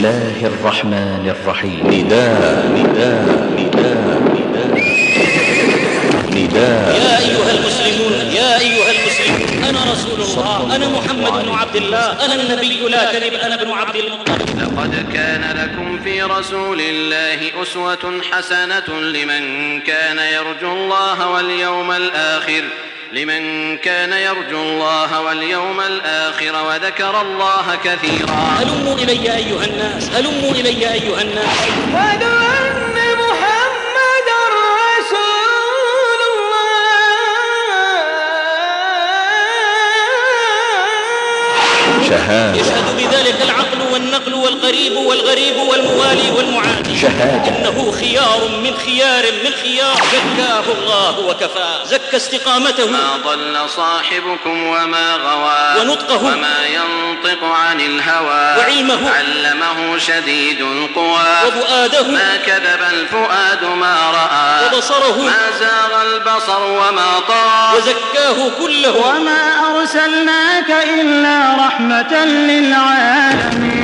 الله الرحمن الرحيم. نداء نداء نداء نداء نداء. يا أيها المسلمون، يا أيها المسلمون، أنا رسول الله، أنا محمد بن عبد الله، أنا النبي لا كذب، أنا ابن عبد المطلب. لقد كان لكم في رسول الله أسوة حسنة لمن كان يرجو الله واليوم الآخر وذكر الله كثيرا. هلموا إلي أيها الناس، هلموا إلي أيها الناس. أشهد أن محمدًا رسول الله. شهادة. يشهد بذلك العقل والنقل والقريب والغريب والموالي والمعادي. شهادة. إنه خيار من خيار من خيار، زكاه الله وكفاه، زكى استقامته. ما ضل صاحبكم وما غوى، ونطقه وما ينطق عن الهوى، وعلمه علمه شديد القوى، وفؤاده ما كذب الفؤاد ما رأى، وبصره ما زاغ البصر وما طغى، وزكاه كله. وما أرسلناك إلا رحمة للعالمين.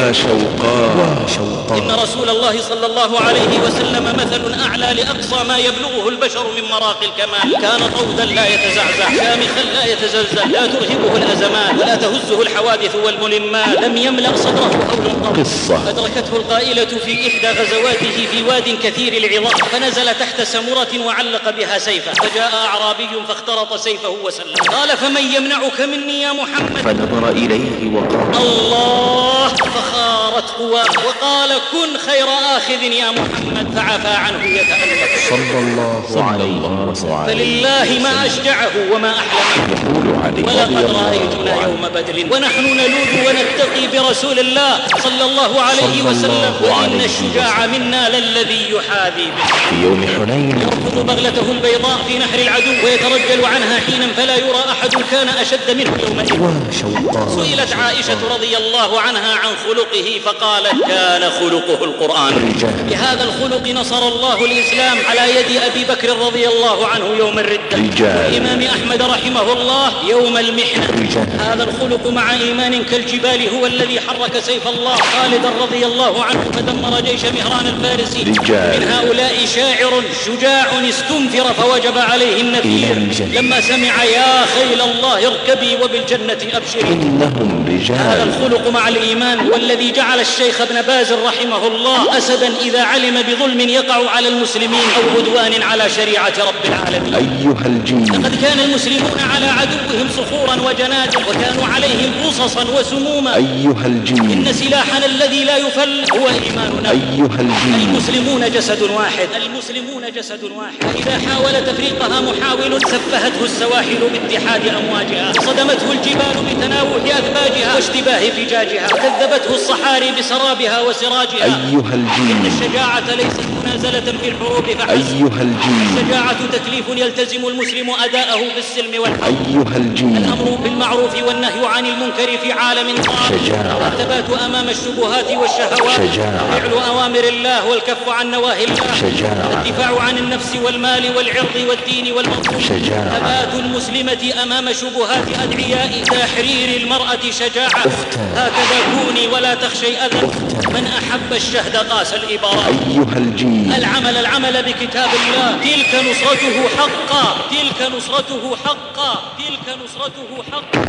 وشوقا. إن رسول الله صلى الله عليه وسلم مثل أعلى لأقصى ما يبلغه البشر من مراقي الكمال. كان طودا لا يتزعزع، شامخا لا يتزلزل، لا ترهبه الأزمان ولا تهزه الحوادث والملمات، لم يملأ صدره هول قط. قصة. أدركته القائلة في إحدى غزواته في واد كثير العظام، فنزل تحت سمرة وعلق بها سيفه، فجاء أعرابي فاخترط سيفه وسلم. قال: فمن يمنعك مني يا محمد؟ فنظر إليه وقال: الله. فخارت قواه وقال: كن خير آخذ يا محمد، فعفى عنه يتألف صلى الله عليه وسلم. فلله ما أشجعه وما أحلمه. يقول عليه: ولقد رأيتنا يوم بدر ونحن نلوذ ونتقي برسول الله صلى الله عليه وسلم، وإن الشجاع منا للذي يحاذي به. في يوم حنين يركض بغلته البيضاء في نحر العدو ويترجل عنها حينا فلا يرى أحد كان أشد منه يومئذ. وشوقا. سئلت عائشة رضي الله عنها عن خلقه فقالت: كان خلقه القرآن. بهذا الخلق نصر الله الإسلام على يد أبي بكر رضي الله عنه يوم الردة، والإمام أحمد رحمه الله يوم المحنة. هذا الخلق مع إيمان كالجبال هو الذي حرك سيف الله خالدا رضي الله عنه فدمر جيش مهران الفارسي. من هؤلاء شاعر شجاع استنفر فوجب عليه النفير لما سمع: يا خيل الله اركبي وبالجنة أبشري. إنهم رجال. هذا الخلق مع الإيمان والذي جعل الشيخ ابن باز رحمه الله أسدا إذا علم بظلم يقع على المسلمين أو عدوان على شريعة رب العالمين. أيها الجن. لقد كان المسلمون على عدوهم صخورا وجنادا، وكانوا عليهم قصصا وسموما. أيها الجن. إن سلاحنا الذي لا يفل هو إيماننا. أيها الجن. المسلمون جسد واحد، المسلمون جسد واحد، فإذا حاول تفريقها محاول سفهته السواحل باتحاد أمواجها، صدمته الجبال بتناوح أثباجها واشتباه فجاجها، وكذبته الصحاري بسرابها وسراجها. أيها الجن. إن الشجاعة ليست منازلة في الحروب فحسب. أيها الجن. الشجاعة تكليف يلتزم المسلم أداءه في السلم والحرب. أيها الجن. الأمر بالمعروف والنهي عن المنكر في عالم قائم. شجاعة. الثبات أمام الشبهات والشهوات. شجاعة. فعل أوامر الله والكف عن نواهي الله. شجاعة. الدفاع عن النفس والمال والعرض والدين والمنصب. شجاعة. ثبات المسلمة أمام شبهات أدعياء. تحرير المرأة شجاعة. هكذا كوني ولا تخشي أذى. من أحب الشهد قاس الإبارة. أيها الجيل. العمل بكتاب الله. تلك نصرته حقا، تلك نصرته حقا، تلك نصرته حقا.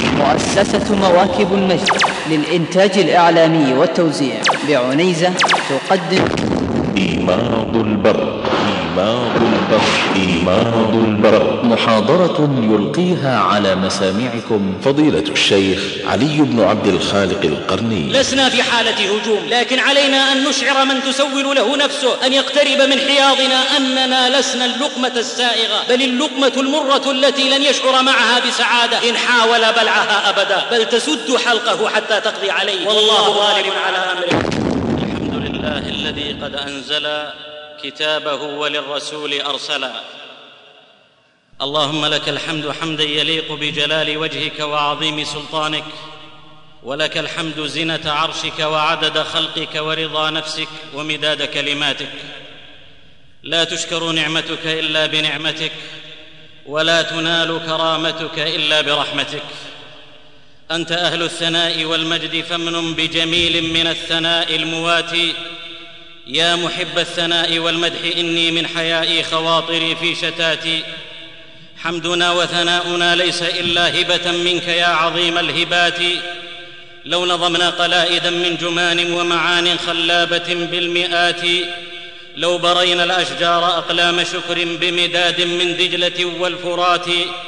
مؤسسة مواكب المجد للإنتاج الإعلامي والتوزيع بعنيزة تقدم إيماض البر. إيماض البر. إيماض البر. محاضرة يلقيها على مسامعكم فضيلة الشيخ علي بن عبد الخالق القرني. لسنا في حالة هجوم، لكن علينا أن نشعر من تسول له نفسه أن يقترب من حياضنا أننا لسنا اللقمة السائغة، بل اللقمة المرة التي لن يشعر معها بسعادة إن حاول بلعها أبدا، بل تسد حلقه حتى تقضي عليه، والله غالب على أمره. الحمد لله الذي قد أنزل كتابه وللرسول أرسلا. اللهم لك الحمد حمدا يليق بجلال وجهك وعظيم سلطانك، ولك الحمد زنة عرشك وعدد خلقك ورضا نفسك ومداد كلماتك. لا تشكر نعمتك إلا بنعمتك، ولا تنال كرامتك إلا برحمتك. أنت أهل الثناء والمجد فامنن بجميل من الثناء المواتي. يا محب الثناء والمدح إني من حيائي خواطري في شتاتي. حمدنا وثناؤنا ليس إلا هبة منك يا عظيم الهبات. لو نظمنا قلائدا من جمان ومعان خلابة بالمئات، لو برينا الأشجار أقلام شكر بمداد من دجلة والفرات،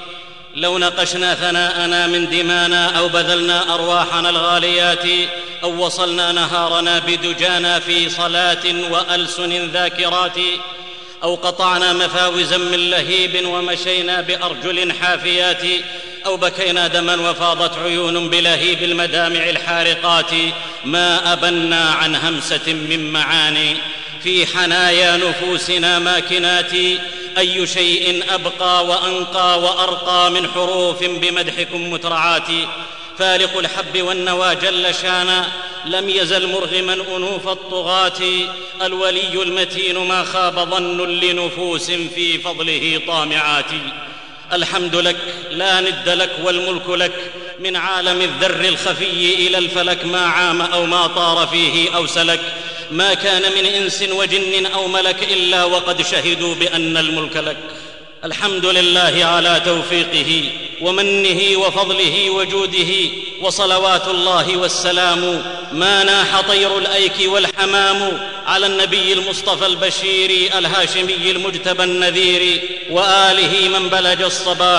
لو نقشنا ثناءنا من دمانا أو بذلنا أرواحنا الغاليات، أو وصلنا نهارنا بدجانا في صلاة وألسن ذاكرات، أو قطعنا مفاوزا من لهيب ومشينا بأرجل حافيات، أو بكينا دما وفاضت عيون بلهيب المدامع الحارقات، ما أبنا عن همسة من معاني في حنايا نفوسنا ماكنات. أي شيء أبقى وأنقى وأرقى من حروف بمدحكم مترعات. فالق الحب والنوى جل شانا لم يزل مرغما أنوف الطغاة. الولي المتين ما خاب ظن لنفوس في فضله طامعات. الحمد لك لا ند لك والملك لك، من عالم الذر الخفي إلى الفلك، ما عام أو ما طار فيه أو سلك، ما كان من إنس وجن أو ملك إلا وقد شهدوا بأن الملك لك. الحمد لله على توفيقه ومنه وفضله وجوده، وصلوات الله والسلام ما ناح طير الأيك والحمام على النبي المصطفى البشير الهاشمي المجتبى النذير، وآله من بلج الصباح،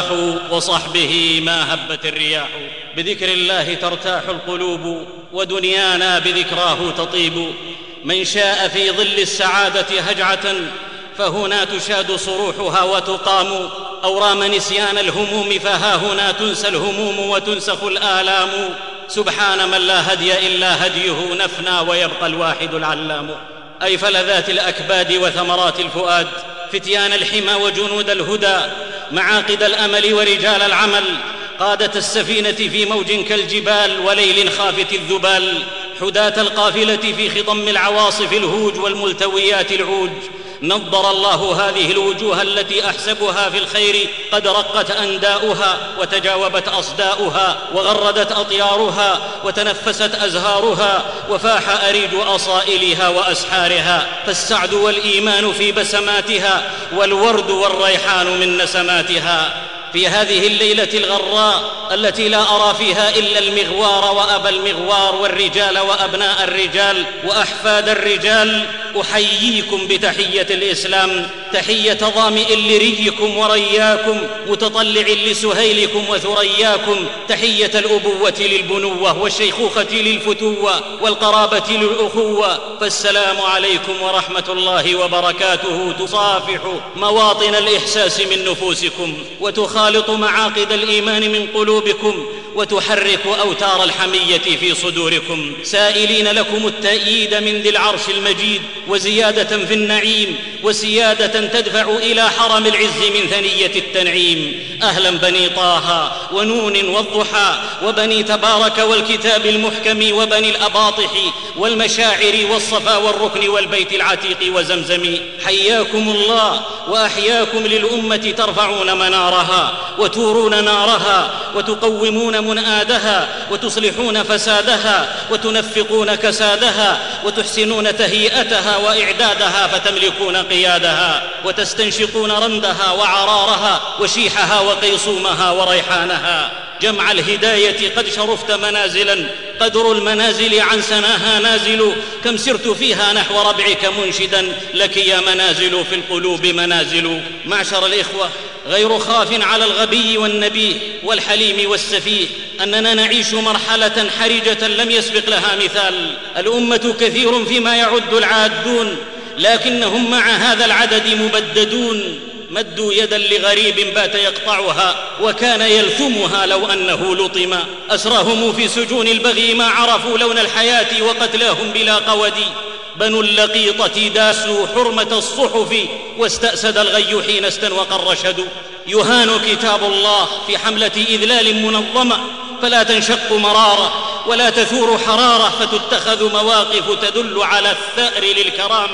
وصحبه ما هبت الرياح. بذكر الله ترتاح القلوب، ودنيانا بذكراه تطيب. من شاء في ظل السعادة هجعة، فهنا تشاد صروحها وتقام، أو رام نسيان الهموم فها هنا تنسى الهموم وتنسخ الآلام. سبحان من لا هدي إلا هديه، نفنى ويبقى الواحد العلام. أي فلذات الأكباد وثمرات الفؤاد، فتيان الحمى وجنود الهدى، معاقد الأمل ورجال العمل، قادة السفينة في موج كالجبال وليل خافت الذبال، حداة القافلة في خضم العواصف الهوج والملتويات العوج. نضر الله هذه الوجوه التي أحسبها في الخير قد رقت أنداؤها، وتجاوبت أصداؤها، وغردت أطيارها، وتنفست أزهارها، وفاح أريج أصائلها وأسحارها، فالسعد والإيمان في بسماتها، والورد والريحان من نسماتها. في هذه الليلة الغراء التي لا أرى فيها إلا المغوار وأبا المغوار، والرجال وأبناء الرجال وأحفاد الرجال، أحييكم بتحية الإسلام، تحية ظامئ لريكم ورياكم، متطلع لسهيلكم وثرياكم، تحية الأبوة للبنوة، والشيخوخة للفتوة، والقرابة للأخوة. فالسلام عليكم ورحمة الله وبركاته تصافح مواطن الإحساس من نفوسكم، وتخالط معاقد الإيمان من قلوبكم، وتحرك أوتار الحمية في صدوركم، سائلين لكم التأييد من ذي العرش المجيد، وزيادة في النعيم، وسيادة تدفع إلى حرم العز من ثنية التنعيم. أهلا بني طه ونون والضحى، وبني تبارك والكتاب المحكم، وبني الأباطح والمشاعر والصفا والركن والبيت العتيق وزمزم. حياكم الله وأحياكم للأمة، ترفعون منارها وتورون نارها، وتقومون منآدها، وتصلحون فسادها، وتنفقون كسادها، وتحسنون تهيئتها وإعدادها، فتملكون قيادها، وتستنشقون رندها وعرارها وشيحها وقيصومها وريحانها. جمع الهداية قد شرفت منازلا، قدر المنازل عن سناها نازل، كم سرت فيها نحو ربعك منشدا، لك يا منازل في القلوب منازل. معشر الإخوة، غير خاف على الغبي والنبي والحليم والسفيه أننا نعيش مرحلة حرجة لم يسبق لها مثال. الأمة كثير فيما يعد العادون، لكنهم مع هذا العدد مبددون، مدوا يدا لغريب بات يقطعها وكان يلثمها لو أنه لطم. أسراهم في سجون البغي ما عرفوا لون الحياة وقتلاهم بلا قود. بنو اللقيطة داسوا حرمة الصحف، واستأسد الغي حين استنوق الرشد. يهان كتاب الله في حملة إذلال منظمة، فلا تنشق مرارة ولا تثور حرارة، فتتخذ مواقف تدل على الثأر للكرامة.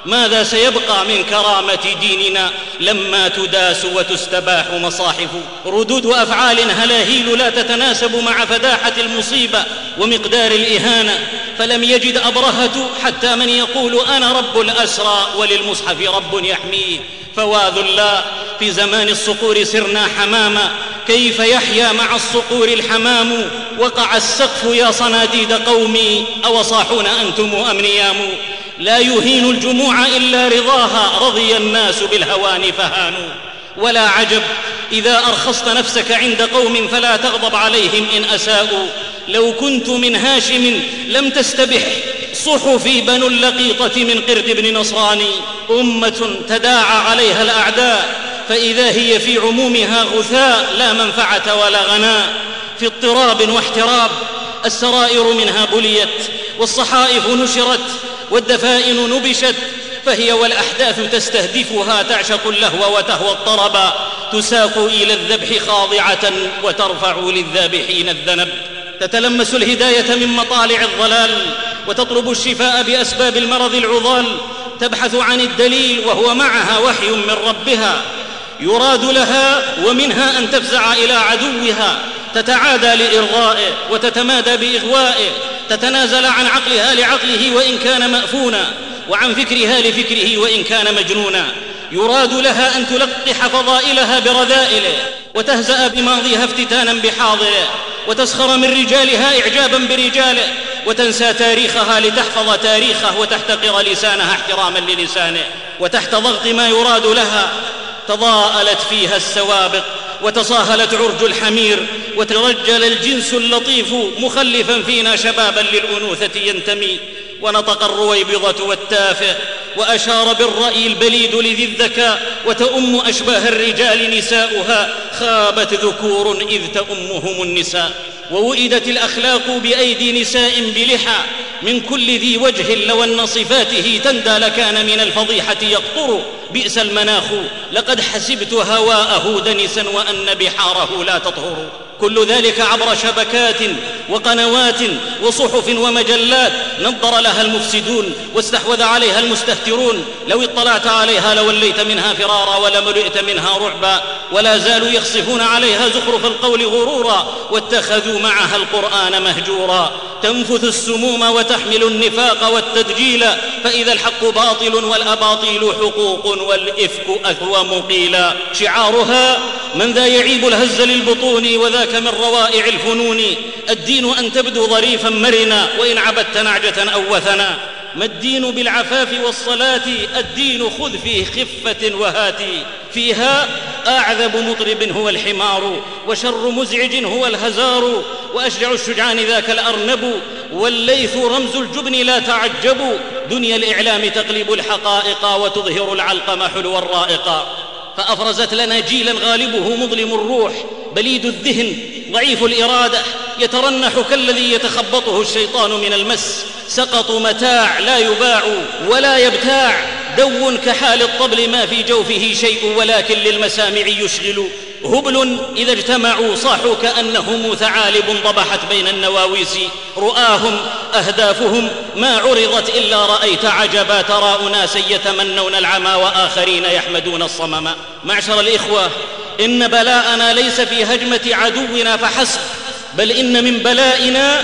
ماذا سيبقى من كرامة ديننا لما تداس وتستباح مصاحف؟ ردود أفعال هلاهيل لا تتناسب مع فداحة المصيبة ومقدار الإهانة، فلم يجد أبرهة حتى من يقول أنا رب الأسرى وللمصحف رب يحميه. فواذ الله، في زمان الصقور سرنا حماما، كيف يحيا مع الصقور الحمام؟ وقع السقف يا صناديد قومي، أوصاحون أنتم أم نيام؟ لا يهين الجموع إلا رضاها، رضي الناس بالهوان فهانوا. ولا عجب إذا أرخصت نفسك عند قوم فلا تغضب عليهم إن أساءوا. لو كنت من هاشم لم تستبح صحفي بنو اللقيطة من قرد بن نصراني. أمة تداعى عليها الأعداء، فإذا هي في عمومها غثاء لا منفعة ولا غناء، في اضطراب واحتراب. السرائر منها بليت، والصحائف نشرت، والدفائن نبشت، فهي والأحداث تستهدفها تعشق اللهو وتهوى الطربا، تساق إلى الذبح خاضعة وترفع للذابحين الذنب. تتلمس الهداية من مطالع الضلال، وتطلب الشفاء بأسباب المرض العضال، تبحث عن الدليل وهو معها وحي من ربها. يراد لها ومنها أن تفزع إلى عدوها، تتعادى لإرضائه وتتمادى بإغوائه، تتنازل عن عقلها لعقله وإن كان مأفونا، وعن فكرها لفكره وإن كان مجنونا. يراد لها أن تلقح فضائلها برذائله، وتهزأ بماضيها افتتانا بحاضره، وتسخر من رجالها إعجابا برجاله، وتنسى تاريخها لتحفظ تاريخه، وتحتقر لسانها احتراما للسانه. وتحت ضغط ما يراد لها تضاءلت فيها السوابق، وتصاهلت عرج الحمير، وترجل الجنس اللطيف مخلفا فينا شبابا للأنوثة ينتمي. ونطق الرويبضة والتافه، وأشار بالرأي البليد لذي الذكاء، وتؤم أشباه الرجال نساؤها، خابت ذكور إذ تؤمهم النساء. ووئدت الأخلاق بأيدي نساء بلحى، من كل ذي وجه لو أن صفاته تندى لكان من الفضيحة يقطر. بئس المناخ، لقد حسبت هواءه دنسا وأن بحاره لا تطهر. كل ذلك عبر شبكات وقنوات وصحف ومجلات نظر لها المفسدون واستحوذ عليها المستهترون. لو اطلعت عليها لوليت منها فرارا ولملئت منها رعبا. ولا زالوا يخصفون عليها زخرف القول غرورا، واتخذوا معها القرآن مهجورا. تنفث السموم وتحمل النفاق والتدجيل، فإذا الحق باطل والأباطيل حقوق والإفك أثوم قيلا. شعارها من ذا يعيب الهز للبطون، وذاك من روائع الفنون. الدين أن تبدو ظريفا مرنا، وإن عبدت نعجة أو وثنا. ما الدين بالعفاف والصلاة، الدين خذ فيه خفة وهاتي. فيها أعذب مطرب هو الحمار، وشر مزعج هو الهزار، وأشجع الشجعان ذاك الأرنب، والليث رمز الجبن لا تعجبوا. دنيا الإعلام تقلب الحقائق، وتظهر العلقم حلو الرائق. فأفرزت لنا جيلا غالبه مظلم الروح، بليد الذهن، ضعيف الإرادة، يترنح كالذي يتخبطه الشيطان من المس. سقط متاع لا يباع ولا يبتاع، دو كحال الطبل ما في جوفه شيء، ولكن للمسامع يشغل. هبل إذا اجتمعوا صاحوا كأنهم ثعالب ضبحت بين النواويس. رؤاهم أهدافهم ما عرضت إلا رأيت عجبا، ترى أناسا يتمنون العمى وآخرين يحمدون الصمم. معشر الإخوة، إن بلاءنا ليس في هجمة عدونا فحسب، بل إن من بلائنا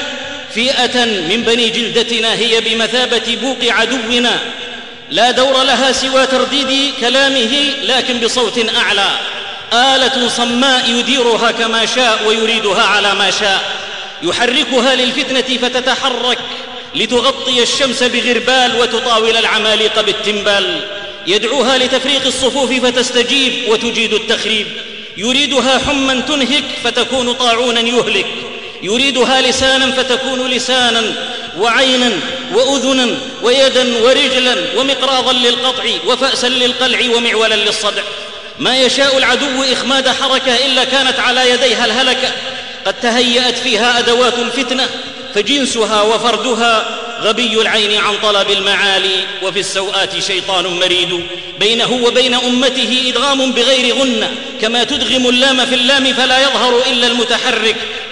فئة من بني جلدتنا هي بمثابة بوق عدونا، لا دور لها سوى ترديد كلامه لكن بصوت أعلى. آلة صماء يديرها كما شاء ويريدها على ما شاء، يحركها للفتنة فتتحرك، لتغطي الشمس بغربال وتطاول العماليق بالتنبال. يدعوها لتفريق الصفوف فتستجيب وتجيد التخريب. يريدها حما تنهك فتكون طاعونا يهلك. يريدها لسانا فتكون لسانا، وعينا وأذنا ويدا ورجلا، ومقراضا للقطع وفأسا للقلع ومعولا للصدع. ما يشاء العدو إخماد حركة إلا كانت على يديها الهلكة. قد تهيأت فيها أدوات الفتنة، فجنسها وفردها غبي العين عن طلب المعالي، وفي السوءات شيطان مريد. بينه وبين أمته إدغام بغير غنة، كما تدغم اللام في اللام فلا يظهر إلا المتحرك.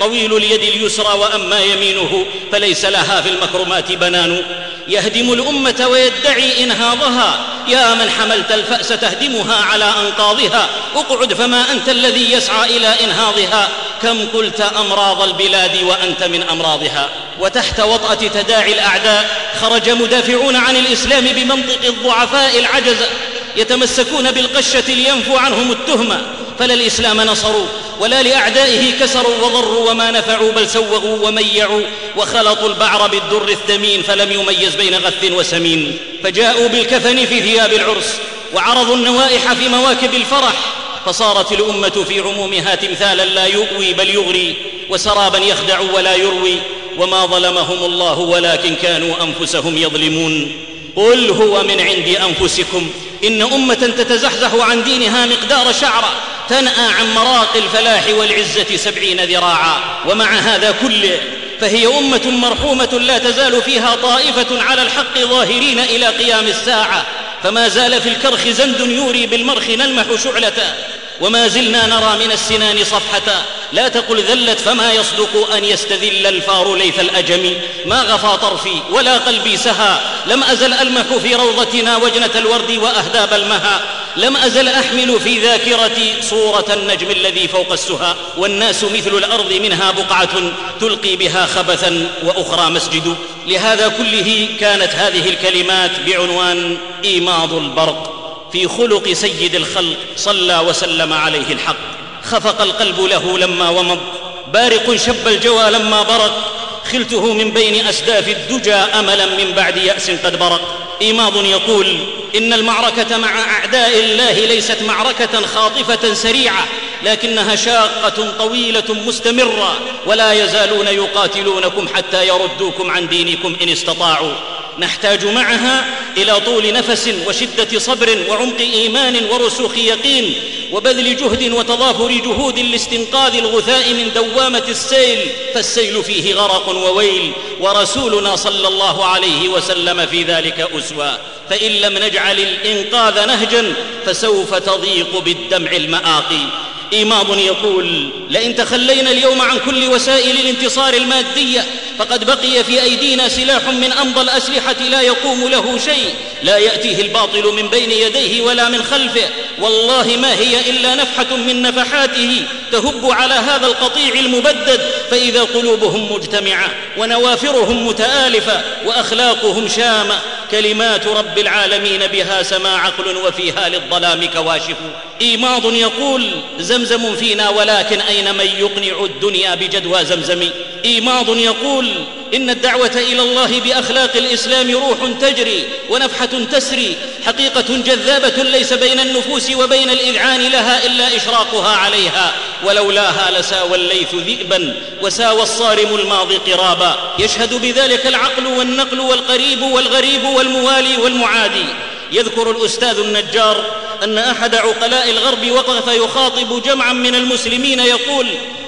طويل اليد اليسرى وأما يمينه فليس لها في المكرمات بنان. يهدم الأمة ويدعي إنهاضها، يا من حملت الفأس تهدمها على أنقاضها، اقعد فما أنت الذي يسعى إلى إنهاضها. كم قلت أمراض البلاد وأنت من أمراضها. وتحت وطأة تداعي الأعداء خرج مدافعون عن الإسلام بمنطق الضعفاء العجزة، يتمسكون بالقشة لينفوا عنهم التهمة، فلا الإسلام نصروا ولا لأعدائه كسروا وضروا، وما نفعوا بل سوغوا وميعوا، وخلطوا البعر بالدر الثمين فلم يميز بين غث وسمين. فجاءوا بالكفن في ثياب العرس وعرضوا النوائح في مواكب الفرح، فصارت الأمة في عمومها تمثالا لا يؤوي بل يغري، وسرابا يخدع ولا يروي. وما ظلمهم الله ولكن كانوا أنفسهم يظلمون. قل هو من عند أنفسكم، إن أمة تتزحزح عن دينها مقدار شعرة تنأى عن مراقي الفلاح والعزة 70 ذراعا. ومع هذا كله فهي أمة مرحومة لا تزال فيها طائفة على الحق ظاهرين إلى قيام الساعة، فما زال في الكرخ زند يوري بالمرخ نلمح شعلة، وما زلنا نرى من السنان صفحة. لا تقل ذلت فما يصدق أن يستذل الفار ليث الأجم. ما غفى طرفي ولا قلبي سهى، لم أزل ألمح في روضتنا وجنة الورد وأهداب المها. لم أزل أحمل في ذاكرتي صورة النجم الذي فوق السهى. والناس مثل الأرض منها بقعة تلقي بها خبثا وأخرى مسجد. لهذا كله كانت هذه الكلمات بعنوان إيماض البرق في خلق سيد الخلق صلى وسلم عليه الحق. خفق القلب له لما ومض، بارق شب الجوى لما برق، خلته من بين أسداف الدجى أملا من بعد يأس قد برق. إيماض يقول إن المعركة مع أعداء الله ليست معركة خاطفة سريعة، لكنها شاقة طويلة مستمرة، ولا يزالون يقاتلونكم حتى يردوكم عن دينكم إن استطاعوا. نحتاج معها إلى طول نفس وشدة صبر وعمق إيمان ورسوخ يقين وبذل جهد وتضافر جهود لاستنقاذ الغثاء من دوامة السيل، فالسيل فيه غرق وويل، ورسولنا صلى الله عليه وسلم في ذلك أسوة. فإن لم نجعل الإنقاذ نهجا فسوف تضيق بالدمع المآقي. إيماض يقول لئن تخلينا اليوم عن كل وسائل الانتصار المادية فقد بقي في أيدينا سلاح من أمضى الأسلحة لا يقوم له شيء، لا يأتيه الباطل من بين يديه ولا من خلفه، والله ما هي إلا نفحة من نفحاته تهب على هذا القطيع المبدد، فإذا قلوبهم مجتمعة ونوافرهم متآلفة وأخلاقهم شامة، كلمات رب العالمين بها سما عقل وفيها للظلام كواشف. إيماض يقول زمزم فينا ولكن أين من يقنع الدنيا بجدوى زمزم. إيماض يقول إن الدعوة إلى الله بأخلاق الإسلام روح تجري ونفحة تسري، حقيقة جذابة ليس بين النفوس وبين الإذعان لها إلا إشراقها عليها، ولولاها لساوى الليث ذئبا وساوى الصارم الماضي قرابا. يشهد بذلك العقل والنقل والقريب والغريب والموالي والمعادي. يذكر الأستاذ النجار أن أحد عقلاء الغرب وقف يخاطب جمعا من المسلمين يقول: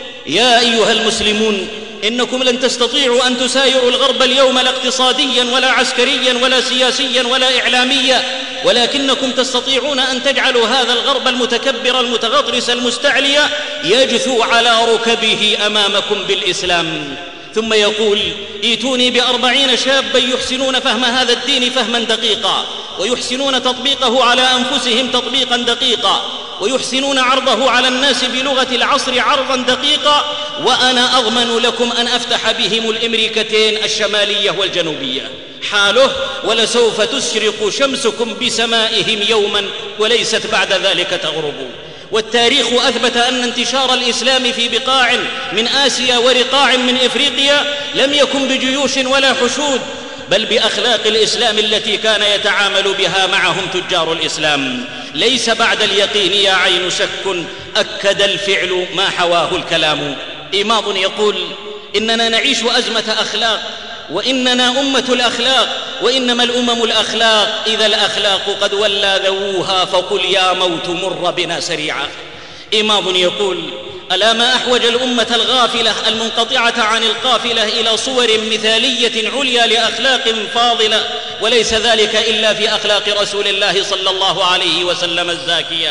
يا أيها المسلمون، إنكم لن تستطيعوا أن تسايروا الغرب اليوم لا اقتصاديا ولا عسكريا ولا سياسيا ولا إعلاميا، ولكنكم تستطيعون أن تجعلوا هذا الغرب المتكبر المتغطرس المستعلي يجثو على ركبه أمامكم بالإسلام. ثم يقول: ائتوني ب40 شابا يحسنون فهم هذا الدين فهما دقيقا، ويحسنون تطبيقه على أنفسهم تطبيقا دقيقا، ويحسنون عرضه على الناس بلغة العصر عرضا دقيقا، وأنا أضمن لكم أن أفتح بهم الأمريكتين الشمالية والجنوبية. حاله: ولسوف تشرق شمسكم بسمائهم يوما وليست بعد ذلك تغرب. والتاريخ أثبت أن انتشار الإسلام في بقاع من آسيا ورقاع من إفريقيا لم يكن بجيوش ولا حشود، بل بأخلاق الإسلام التي كان يتعامل بها معهم تجار الإسلام. ليس بعد اليقين يا عين شك، أكد الفعل ما حواه الكلام. إيماض يقول: إننا نعيش أزمة أخلاق، وإننا أمة الأخلاق، وإنما الأمم الأخلاق، إذا الأخلاق قد ولى ذووها فقل يا موت مر بنا سريعا. إيماض يقول: ألا ما أحوج الأمة الغافلة المنقطعة عن القافلة إلى صور مثالية عليا لأخلاق فاضلة، وليس ذلك إلا في أخلاق رسول الله صلى الله عليه وسلم الزاكية.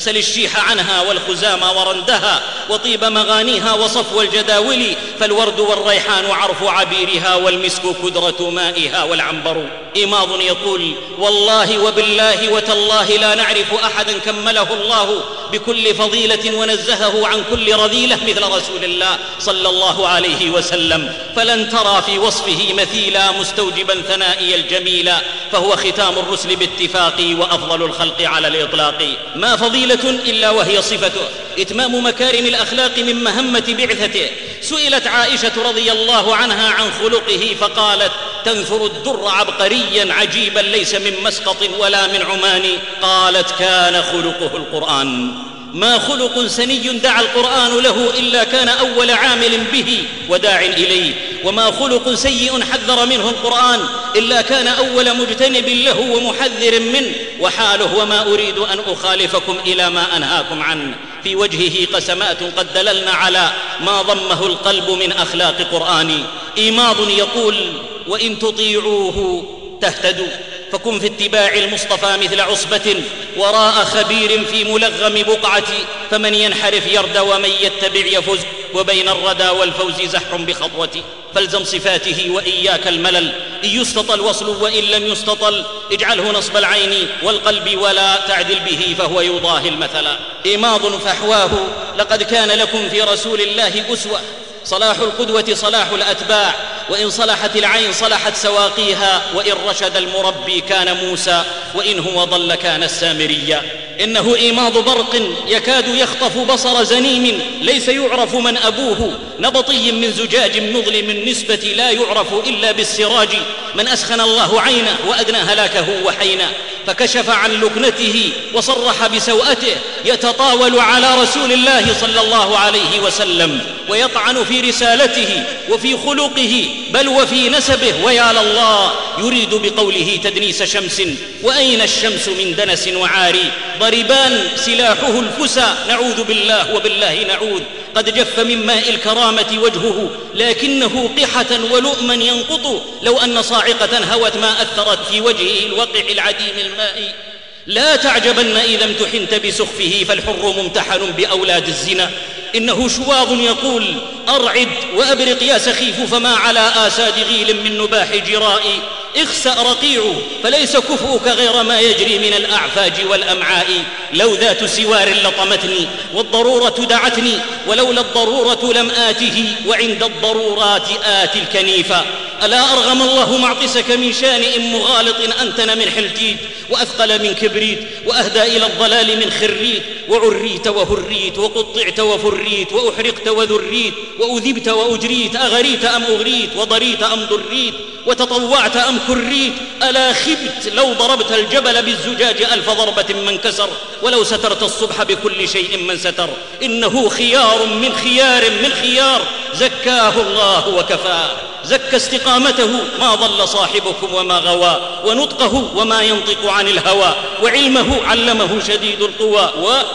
سل الشيح عنها والخزام ورندها وطيب مغانيها وصفو الجداول، فالورد والريحان عرف عبيرها والمسك كدرة مائها والعنبر. إيماض يقول: والله وبالله وتالله لا نعرف أحدا كمله الله بكل فضيلة ونزهه عن كل رذيلة مثل رسول الله صلى الله عليه وسلم، فلن ترى في وصفه مثيلا مستوجبا ثنائي الجميلا، فهو ختام الرسل باتفاق وأفضل الخلق على الإطلاق. ما فضيلة إلا وهي صفته، إتمام مكارم الأخلاق من مهمة بعثته. سئلت عائشة رضي الله عنها عن خلقه فقالت: تنثر الدر عبقريا عجيبا ليس من مسقط ولا من عمان. قالت: كان خلقه القرآن. ما خلق سني دعا القرآن له إلا كان أول عامل به وداع إليه، وما خلق سيء حذر منه القرآن إلا كان أول مجتنب له ومحذر منه. وحاله: وما أريد أن أخالفكم إلى ما أنهاكم عنه. في وجهه قسمات قد دللن على ما ضمه القلب من أخلاق قرآني. إيماض يقول: وإن تطيعوه تهتدوا، فكن في اتباع المصطفى مثل عصبة وراء خبير في ملغم بقعة، فمن ينحرف يردى ومن يتبع يفز، وبين الردى والفوز زحف بخطوة. فالزم صفاته وإياك الملل، إن يستطل وصل وإن لم يستطل اجعله نصب العين والقلب ولا تعدل به فهو يضاهي المثل. إيماض فحواه: لقد كان لكم في رسول الله أسوة، صلاح القدوة صلاح الأتباع، وإن صلحت العين صلحت سواقيها، وإن رشد المربي كان موسى، وإن هو ضل كان السامريا. إنه إيماض برق يكاد يخطف بصر زنيم ليس يعرف من أبوه، نبطي من زجاج مظلم النسبة لا يعرف إلا بالسراج، من أسخن الله عينه وأدنى هلاكه وحينا، فكشف عن لكنته وصرح بسوءته، يتطاول على رسول الله صلى الله عليه وسلم ويطعن في رسالته وفي خلقه بل وفي نسبه، ويا لله يريد بقوله تدنيس شمس، وأين الشمس من دنس وعاري، ضربان سلاحه الفسى، نعوذ بالله وبالله نعوذ، قد جف من ماء الكرامة وجهه لكنه قحة ولؤما ينقط، لو أن صاعقة هوت ما أثرت في وجهه الوقح العديم الماء. لا تعجبن إذا امتحنت بسخفه، فالحر ممتحن بأولاد الزنا. إنه شواظ يقول: أرعد وأبرق يا سخيف، فما على آساد غيل من نباح جرائي، اخسأ رقيع فليس كفؤك غير ما يجري من الأعفاج والأمعاء، لو ذات سوار لطمتني والضرورة دعتني، ولولا الضرورة لم آته، وعند الضرورات آتي الكنيفة. ألا أرغم الله معطسك من شانئ مغالط، أنتن من حلتيت وأثقل من كبريت، وأهدى إلى الضلال من خريت، وعريت وهريت، وقطعت وفريت، وأحرقت وذريت، وأذبت وأجريت، أغريت أم أغريت، وضريت أم ضريت، وتطوعت أم كريت. ألا خبت لو ضربت الجبل بالزجاج 1000 ضربة من كسر، ولو سترت الصبح بكل شيء من ستر. إنه خيار من خيار من خيار، زكاه الله وكفاه، زكى استقامته ما ضل صاحبكم وما غوى، ونطقه وما ينطق عن الهوى، وعلمه علمه شديد القوى،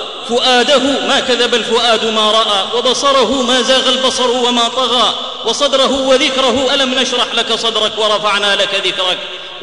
وفؤاده ما كذب الفؤاد ما رأى، وبصره ما زاغ البصر وما طغى، وصدره وذكره ألم نشرح لك صدرك ورفعنا لك ذكرك،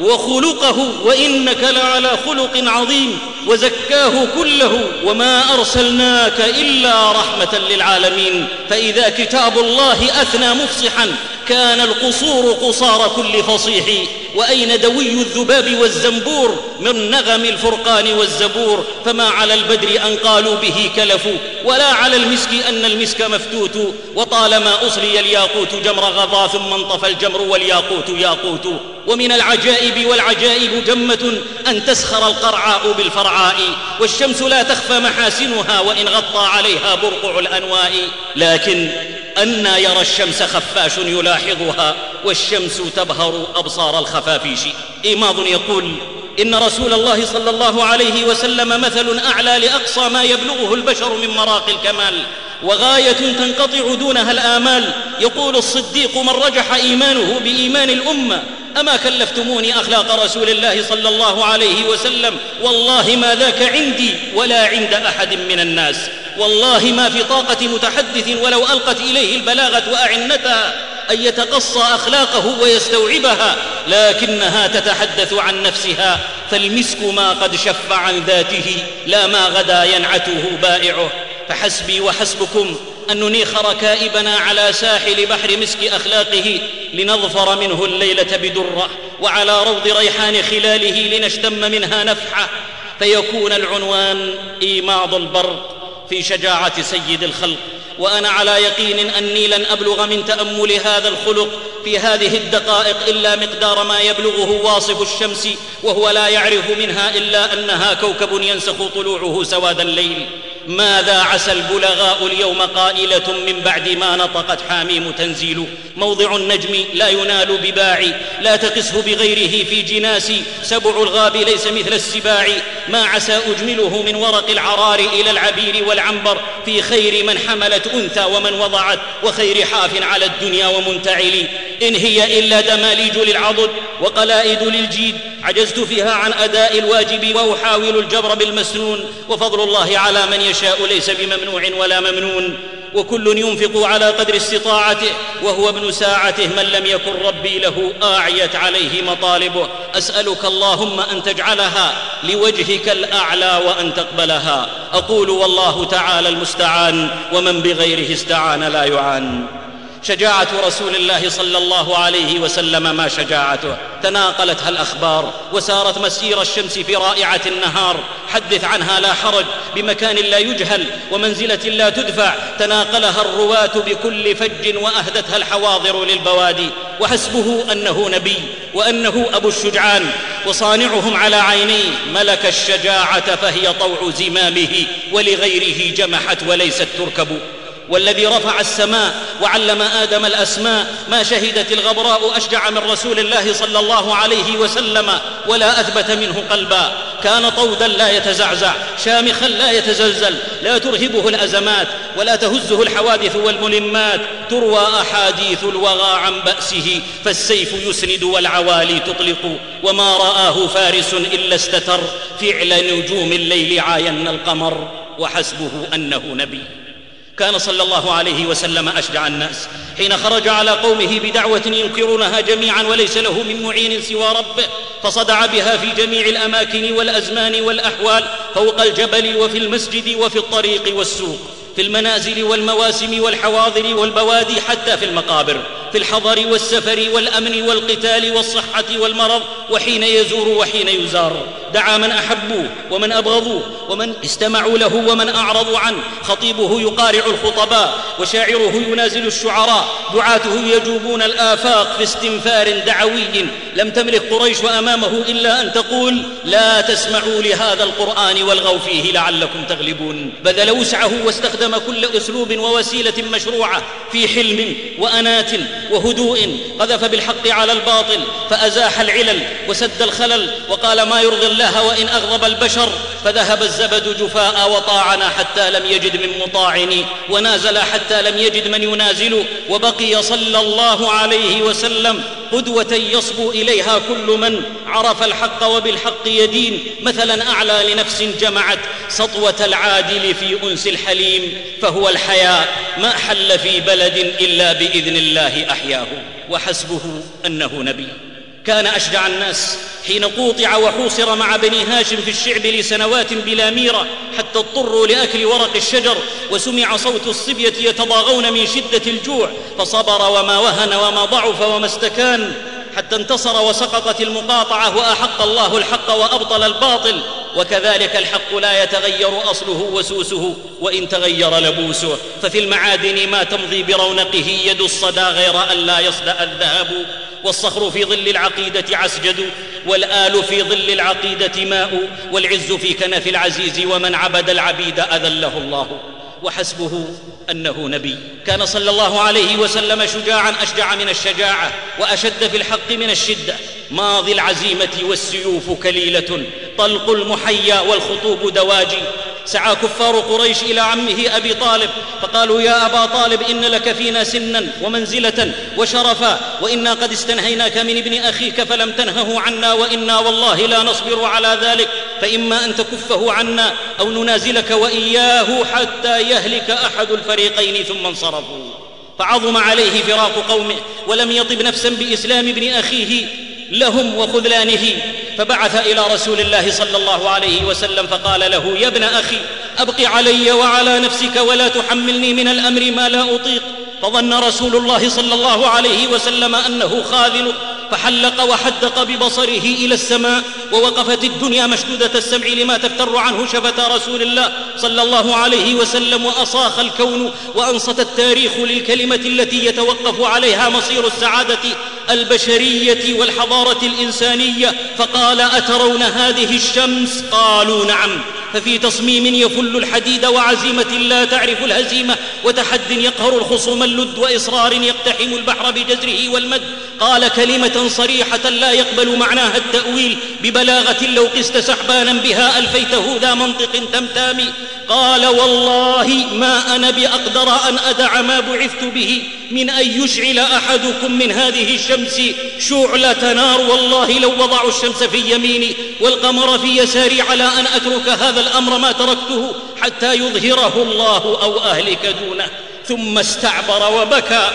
وخلقه وإنك لعلى خلق عظيم، وزكاه كله وما أرسلناك إلا رحمة للعالمين. فإذا كتاب الله أثنى مفصحا كان القصور قصار كل فصيح، وأين دوي الذباب والزنبور من نغم الفرقان والزبور، فما على البدر أن قالوا به كلفوا، ولا على المسك أن المسك مفتوت، وطالما أصلي الياقوت جمر غضا ثم انطفى الجمر والياقوت ياقوت. ومن العجائب والعجائب جمة أن تسخر القرعاء بالفرعاء، والشمس لا تخفى محاسنها وإن غطى عليها برقع الأنواء، لكن أنى يرى الشمس خفاش يلاحظها، والشمس تبهر أبصار الخفافيش. إيماض يقول: إن رسول الله صلى الله عليه وسلم مثل أعلى لأقصى ما يبلغه البشر من مراقي الكمال، وغاية تنقطع دونها الآمال. يقول الصديق من رجح إيمانه بإيمان الأمة: أما كلفتموني أخلاق رسول الله صلى الله عليه وسلم، والله ما ذاك عندي ولا عند أحد من الناس، والله ما في طاقة متحدث ولو ألقت إليه البلاغة وأعنتها أن يتقصى أخلاقه ويستوعبها، لكنها تتحدث عن نفسها، فالمسك ما قد شف عن ذاته لا ما غدا ينعته بائعه. فحسبي وحسبكم أن ننيخ ركائبنا على ساحل بحر مسك أخلاقه لنظفر منه الليلة بدرة، وعلى روض ريحان خلاله لنشتم منها نفحة، فيكون العنوان إيماض البرق في شجاعة سيد الخلق. وأنا على يقين أني لن أبلغ من تأمل هذا الخلق في هذه الدقائق إلا مقدار ما يبلغه واصف الشمس وهو لا يعرف منها إلا أنها كوكب ينسخ طلوعه سواد الليل. ماذا عسى البلغاء اليوم قائلة من بعد ما نطقت حاميم تنزيل. موضع النجم لا ينال بباع، لا تقسه بغيره في جناسي. سبع الغاب ليس مثل السباع، ما عسى أجمله من ورق العرار إلى العبير والعنبر، في خير من حملت أنثى ومن وضعت، وخير حاف على الدنيا ومنتعل. إن هي إلا دماليج للعضد وقلائد للجيد، عجزت فيها عن أداء الواجب وأحاول الجبر بالمسنون، وفضل الله على من يشاء ليس بممنوع ولا ممنون. وكل ينفق على قدر استطاعته، وهو ابن ساعته من لم يكن ربي له أعيت عليه مطالبه. أسألك اللهم أن تجعلها لوجهك الأعلى وأن تقبلها. أقول والله تعالى المستعان، ومن بغيره استعان لا يعان. شجاعة رسول الله صلى الله عليه وسلم ما شجاعته، تناقلتها الأخبار وسارت مسير الشمس في رائعة النهار. حدث عنها لا حرج، بمكان لا يجهل ومنزلة لا تدفع، تناقلها الرواة بكل فج وأهدتها الحواضر للبوادي. وحسبه أنه نبي، وأنه أبو الشجعان، وصانعهم على عينيه ملك الشجاعة فهي طوع زمامه، ولغيره جمحت وليست تركب. والذي رفع السماء وعلم آدم الأسماء، ما شهدت الغبراء أشجع من رسول الله صلى الله عليه وسلم، ولا أثبت منه قلبا. كان طودا لا يتزعزع، شامخا لا يتزلزل، لا ترهبه الأزمات ولا تهزه الحوادث والملمات. تروى أحاديث الوغى عن بأسه، فالسيف يسند والعوالي تطلق. وما رآه فارس إلا استتر، فعل نجوم الليل عاين القمر. وحسبه أنه نبي. كان صلى الله عليه وسلم أشجع الناس حين خرج على قومه بدعوة ينكرونها جميعا وليس له من معين سوى ربه، فصدع بها في جميع الأماكن والأزمان والأحوال، فوق الجبل وفي المسجد وفي الطريق والسوق، في المنازل والمواسم والحواضر والبوادي، حتى في المقابر، في الحضر والسفر والأمن والقتال والصحة والمرض، وحين يزور وحين يزار. دعا من أحبوه ومن أبغضوه، ومن استمعوا له ومن أعرضوا عنه. خطيبه يقارع الخطباء، وشاعره ينازل الشعراء، دعاته يجوبون الآفاق في استنفار دعوي. لم تملك قريش أمامه إلا أن تقول: لا تسمعوا لهذا القرآن والغوا فيه لعلكم تغلبون. بذل وسعه واستخدم كل أسلوب ووسيلة مشروعة في حلم وأنات وهدوء، قذف بالحق على الباطل فأزاح العلل وسد الخلل، وقال ما يرضي الله وإن أغضب البشر، فذهب الزبد جفاء وطاعنا حتى لم يجد من مطاعن، ونازل حتى لم يجد من ينازل. وبقي صلى الله عليه وسلم قدوة يصبو إليها كل من عرف الحق وبالحق يدين، مثلا أعلى لنفس جمعت سطوة العادل في أنس الحليم. فهو الحياء، ما حل في بلد إلا بإذن الله أحياه. وحسبه أنه نبي. كان أشجع الناس حين قوطع وحوصر مع بني هاشم في الشعب لسنوات بلا ميرة، حتى اضطروا لأكل ورق الشجر، وسمع صوت الصبية يتضاغون من شدة الجوع، فصبر وما وهن وما ضعف وما استكان، حتى انتصر وسقطت المقاطعة، وأحق الله الحق وأبطل الباطل. وكذلك الحق لا يتغير أصله وسوسه، وإن تغير لبوسه. ففي المعادن ما تمضي برونقه يد الصدى غير أن لا يصدأ الذهب. والصخر في ظل العقيدة عسجد، والآل في ظل العقيدة ماء، والعز في كنف العزيز، ومن عبد العبيد أذله الله. وحسبه أنه نبي. كان صلى الله عليه وسلم شجاعا أشجع من الشجاعة، وأشد في الحق من الشدة، ماضي العزيمة والسيوف كليلة، طلق المحيا والخطوب دواجي. سعى كفار قريش إلى عمه أبي طالب فقالوا: يا أبا طالب، إن لك فينا سنا ومنزلة وشرفا، وإنا قد استنهيناك من ابن أخيك فلم تنهه عنا، وإنا والله لا نصبر على ذلك، فإما أن تكفه عنا أو ننازلك وإياه حتى يهلك أحد الفريقين. ثم انصرفوا. فعظم عليه فراق قومه، ولم يطب نفسا بإسلام ابن أخيه لهم وخذلانه، فبعث إلى رسول الله صلى الله عليه وسلم فقال له: يا ابن أخي، أبق علي وعلى نفسك ولا تحملني من الأمر ما لا أطيق. فظن رسول الله صلى الله عليه وسلم أنه خاذل، فحلق وحدق ببصره إلى السماء، ووقفت الدنيا مشدودة السمع لما تفتر عنه شفتا رسول الله صلى الله عليه وسلم، وأصاخ الكون وأنصت التاريخ للكلمة التي يتوقف عليها مصير السعادة البشرية والحضارة الإنسانية. فقال: أترون هذه الشمس؟ قالوا: نعم. ففي تصميم يفل الحديد، وعزيمة لا تعرف الهزيمة، وتحد يقهر الخصوم اللد، وإصرار يقتحم البحر بجزره والمد. قال كلمة صريحة لا يقبل معناها التأويل، ببلاغة لو قست سحبانا بها ألفيته ذا منطق تمتامي. قال: والله ما أنا بأقدر أن أدع ما بعثت به من أن يشعل أحدكم من هذه الشمس شعلة نار. والله لو وضعوا الشمس في يميني والقمر في يساري على أن أترك هذا الأمر ما تركته حتى يظهره الله أو أهلك دونه. ثم استعبر وبكى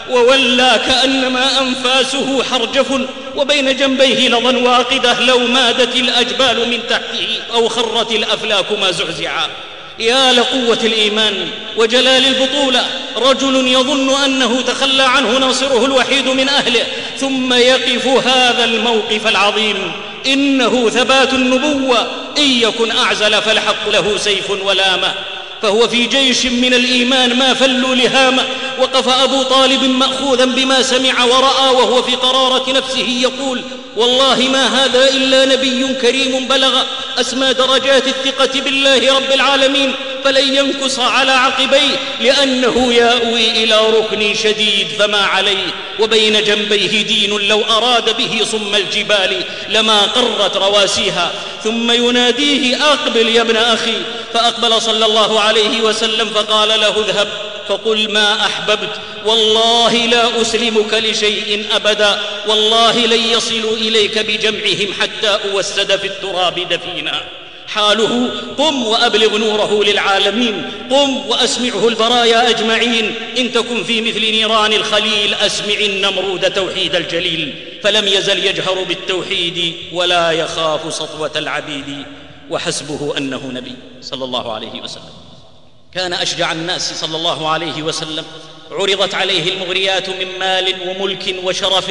وولى كأنما أنفاسه حرجف، وبين جنبيه لظى واقدة لو مادت الأجبال من تحته أو خرت الأفلاك ما زعزعا. يا لقوة الإيمان وجلال البطولة، رجل يظن أنه تخلى عنه ناصره الوحيد من أهله، ثم يقف هذا الموقف العظيم. إنه ثبات النبوة، إن يكن أعزل فالحق له سيف ولامة. فهو في جيش من الإيمان ما فلوا لهامة. وقف أبو طالب مأخوذا بما سمع ورأى، وهو في قرارة نفسه يقول: والله ما هذا إلا نبي كريم بلغ أسمى درجات الثقة بالله رب العالمين، فلن ينكص على عقبيه، لأنه يأوي إلى ركن شديد فما عليه، وبين جنبيه دين لو أراد به صم الجبال لما قرت رواسيها. ثم يناديه: أقبل يا ابن أخي. فأقبل صلى الله عليه وسلم فقال له: اذهب فقل ما أحببت، والله لا أسلمك لشيء أبدا، والله لن يصلوا إليك بجمعهم حتى أوسد في التراب دفينا. حاله: قم وأبلغ نوره للعالمين، قم وأسمعه البرايا أجمعين، إن تكن في مثل نيران الخليل أسمع النمرود توحيد الجليل. فلم يزل يجهر بالتوحيد ولا يخاف سطوة العبيد، وحسبه أنه نبي صلى الله عليه وسلم. كان أشجع الناس صلى الله عليه وسلم، عرضت عليه المغريات من مال وملك وشرف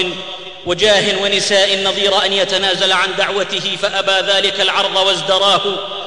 وجاه ونساء نظير أن يتنازل عن دعوته، فأبى ذلك العرض وازدراه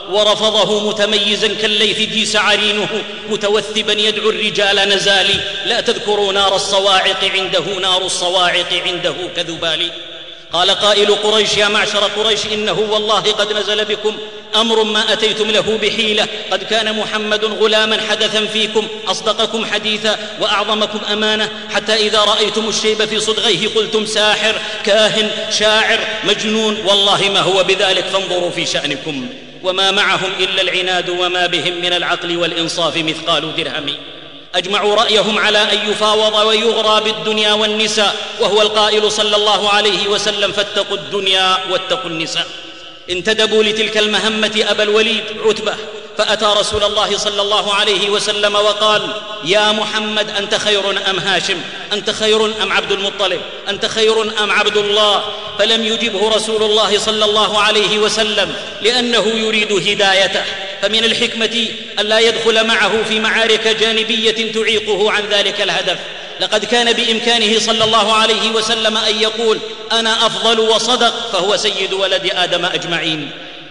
ورفضه متميزا كالليث ديس عرينه، متوثبا يدعو الرجال نزالي، لا تذكروا نار الصواعق عنده، نار الصواعق عنده كذبالي. قال قائل قريش: يا معشر قريش، إنه والله قد نزل بكم أمر ما أتيتم له بحيلة. قد كان محمد غلاما حدثا فيكم، أصدقكم حديثا وأعظمكم أمانة، حتى إذا رأيتم الشيب في صدغيه قلتم ساحر كاهن شاعر مجنون، والله ما هو بذلك، فانظروا في شأنكم. وما معهم إلا العناد، وما بهم من العقل والإنصاف مثقال درهم. أجمعوا رأيهم على أن يفاوض ويغرى بالدنيا والنساء، وهو القائل صلى الله عليه وسلم: فاتقوا الدنيا واتقوا النساء. انتدبوا لتلك المهمة أبا الوليد عتبة، فأتى رسول الله صلى الله عليه وسلم وقال: يا محمد، أنت خير أم هاشم؟ أنت خير أم عبد المطلب؟ أنت خير أم عبد الله؟ فلم يجبه رسول الله صلى الله عليه وسلم، لأنه يريد هدايته، فمن الحكمة ألا يدخل معه في معارك جانبية تعيقه عن ذلك الهدف. لقد كان بإمكانه صلى الله عليه وسلم أن يقول: أنا أفضل، وصدق، فهو سيد ولد آدم أجمعين،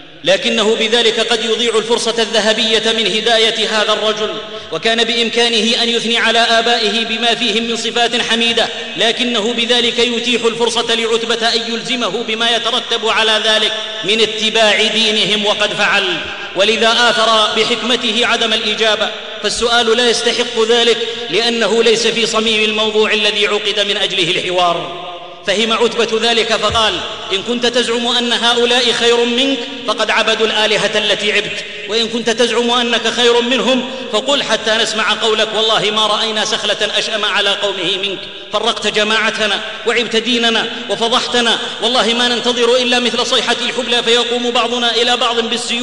لكنه بذلك قد يضيع الفرصة الذهبية من هداية هذا الرجل. وكان بإمكانه أن يثني على آبائه بما فيهم من صفات حميدة، لكنه بذلك يتيح الفرصة لعتبة أن يلزمه بما يترتب على ذلك من اتباع دينهم، وقد فعل، ولذا آثر بحكمته عدم الإجابة. فالسؤال لا يستحق ذلك، لأنه ليس في صميم الموضوع الذي عقد من أجله الحوار. فهم عتبة ذلك فقال: إن كنت تزعم أن هؤلاء خير منك فقد عبدوا الآلهة التي عبت، وإن كنت تزعم أنك خير منهم فقل حتى نسمع قولك، والله ما رأينا سخلة أشأم على قومه منك. فرقت جماعتنا وعبت ديننا وفضحتنا، والله ما ننتظر إلا مثل صيحة الحبلى فيقوم بعضنا إلى بعض بالسيوف،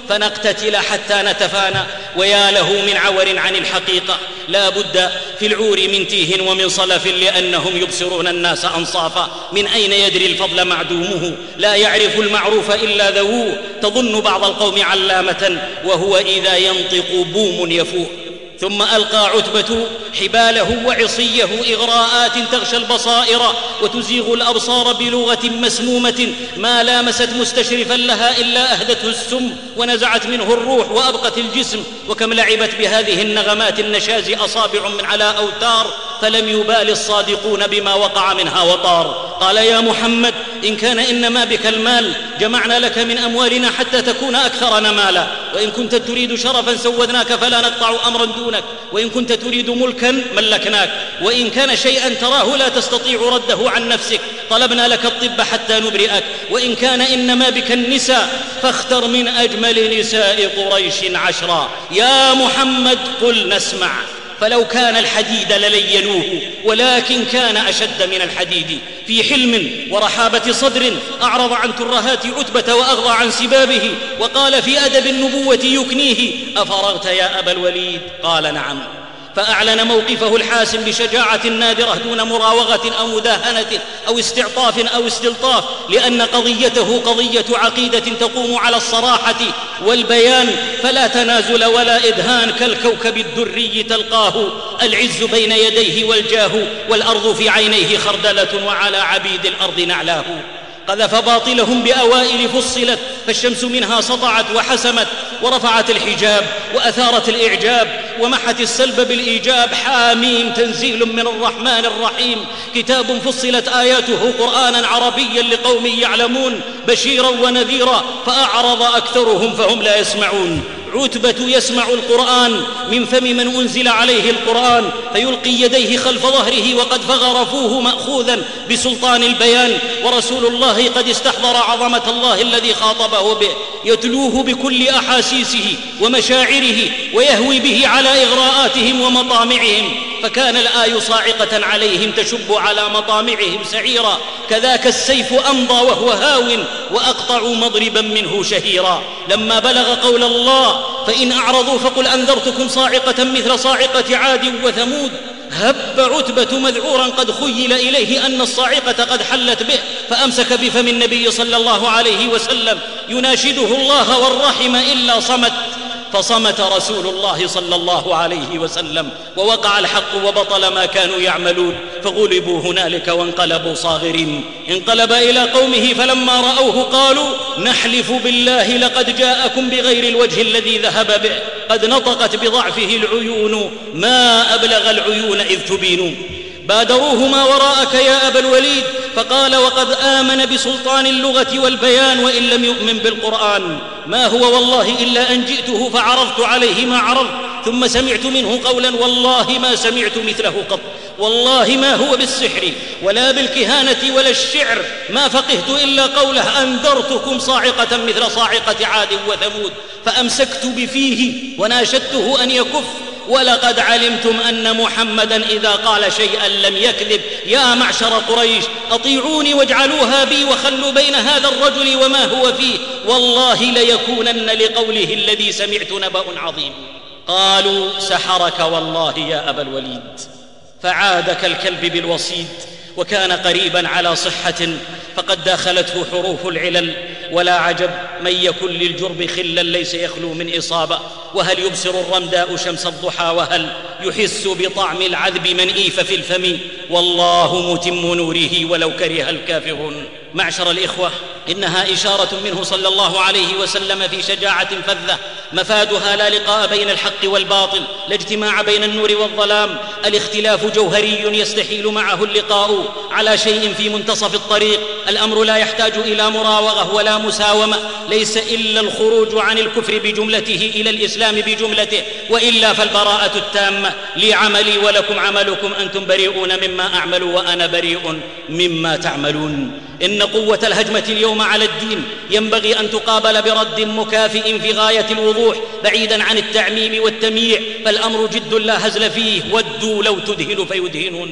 فنقتتل حتى نتفانى. ويا له من عور عن الحقيقة. لا بد في العور من تيه ومن صلف، لأنهم يبصرون الناس أنصافا. من أين يدري الفضل معدومه؟ لا يعرف المعروف إلا ذووه. تظن بعض القوم علامة، وهو إذا ينطق بوم يفوه. ثم ألقى عتبة حباله وعصيه إغراءات تغشى البصائر وتزيغ الأبصار بلغة مسمومة ما لامست مستشرفا لها إلا أهدته السم ونزعت منه الروح وأبقت الجسم. وكم لعبت بهذه النغمات النشاز أصابع من على أوتار، فلم يبال الصادقون بما وقع منها وطار. قال: يا محمد، إن كان إنما بك المال جمعنا لك من أموالنا حتى تكون أكثرنا مالا، وإن كنت تريد شرفا سودناك فلا نقطع أمرا دونك، وإن كنت تريد ملكا ملكناك، وإن كان شيئا تراه لا تستطيع رده عن نفسك طلبنا لك الطب حتى نبرئك، وإن كان إنما بك النساء فاختر من أجمل نساء قريش 10. يا محمد قل نسمع. فلو كان الحديد للينوه، ولكن كان أشد من الحديد. في حلم ورحابة صدر أعرض عن ترهات عتبة وأغضى عن سبابه، وقال في أدب النبوة يكنيه: أفرغت يا أبا الوليد؟ قال: نعم. فأعلن موقفه الحاسم بشجاعة نادرة دون مراوغة أو مداهنة أو استعطاف أو استلطاف، لأن قضيته قضية عقيدة تقوم على الصراحة والبيان، فلا تنازل ولا إدهان. كالكوكب الدري تلقاه العز بين يديه والجاه، والأرض في عينيه خردلة وعلى عبيد الأرض نعلاه. قذف باطلهم بأوائل فصلت، فالشمس منها سطعت وحسمت ورفعت الحجاب وأثارت الإعجاب ومحت السلب بالإيجاب. حاميم تنزيل من الرحمن الرحيم، كتاب فصلت آياته قرآنا عربيا لقوم يعلمون، بشيرا ونذيرا، فأعرض أكثرهم فهم لا يسمعون. عتبة يسمع القرآن من فم من أنزل عليه القرآن، فيلقي يديه خلف ظهره وقد فغر فوه مأخوذا بسلطان البيان، ورسول الله قد استحضر عظمة الله الذي خاطبه به، يتلوه بكل أحاسيسه ومشاعره ويهوي به على إغراءاتهم ومطامعهم، فكان الآي صاعقة عليهم تشب على مطامعهم سعيرا. كذاك السيف أمضى وهو هاو، وأقطع مضربا منه شهيرا. لما بلغ قول الله: فإن أعرضوا فقل أنذرتكم صاعقة مثل صاعقة عاد وثمود، هب عتبة مذعورا قد خيل إليه أن الصاعقة قد حلت به، فأمسك بفم النبي صلى الله عليه وسلم يناشده الله والرحم إلا صمت، فصمت رسول الله صلى الله عليه وسلم، ووقع الحق وبطل ما كانوا يعملون، فغلبوا هنالك وانقلبوا صاغرين. انقلب إلى قومه فلما رأوه قالوا: نحلف بالله لقد جاءكم بغير الوجه الذي ذهب به، قد نطقت بضعفه العيون، ما أبلغ العيون إذ تبين. بادروه ما وراءك يا أبا الوليد، فقال: وقد آمن بسلطان اللغة والبيان وإن لم يؤمن بالقرآن. ما هو والله إلا أن جئته فعرضت عليه ما عرضت، ثم سمعت منه قولا والله ما سمعت مثله قط، والله ما هو بالسحر ولا بالكهانة ولا الشعر، ما فقهت إلا قوله: أنذرتكم صاعقة مثل صاعقة عاد وثمود. فأمسكت بفيه وناشدته أن يكف، ولقد علمتم أن محمدا إذا قال شيئا لم يكذب. يا معشر قريش، أطيعوني واجعلوها بي، وخلوا بين هذا الرجل وما هو فيه، والله ليكونن لقوله الذي سمعت نبأ عظيم. قالوا: سحرك والله يا أبا الوليد. فعاد كالكلب بالوصيد، وكان قريبا على صحة، فقد داخلته حروف العلل. ولا عجب من يكن للجرب خلا ليس يخلو من إصابة. وهل يبصر الرمداء شمس الضحى، وهل يحس بطعم العذب من إيف في الفم، والله متم نوره ولو كره الكافرون. معشر الإخوة، إنها إشارة منه صلى الله عليه وسلم في شجاعة فذة مفادها لا لقاء بين الحق والباطل، لا اجتماع بين النور والظلام. الاختلاف جوهري يستحيل معه اللقاء على شيء في منتصف الطريق. الأمر لا يحتاج إلى مراوغة ولا مساومة، ليس إلا الخروج عن الكفر بجملته إلى الإسلام بجملته، وإلا فالبراءة التامة. لي عملي ولكم عملكم، أنتم بريئون مما أعمل وأنا بريء مما تعملون. إن قوة الهجمة اليوم على الدين ينبغي أن تقابل برد مكافئ في غاية الوضوح، بعيدا عن التعميم والتمييع، فالأمر جد لا هزل فيه. ودوا لو تدهن فيدهنون.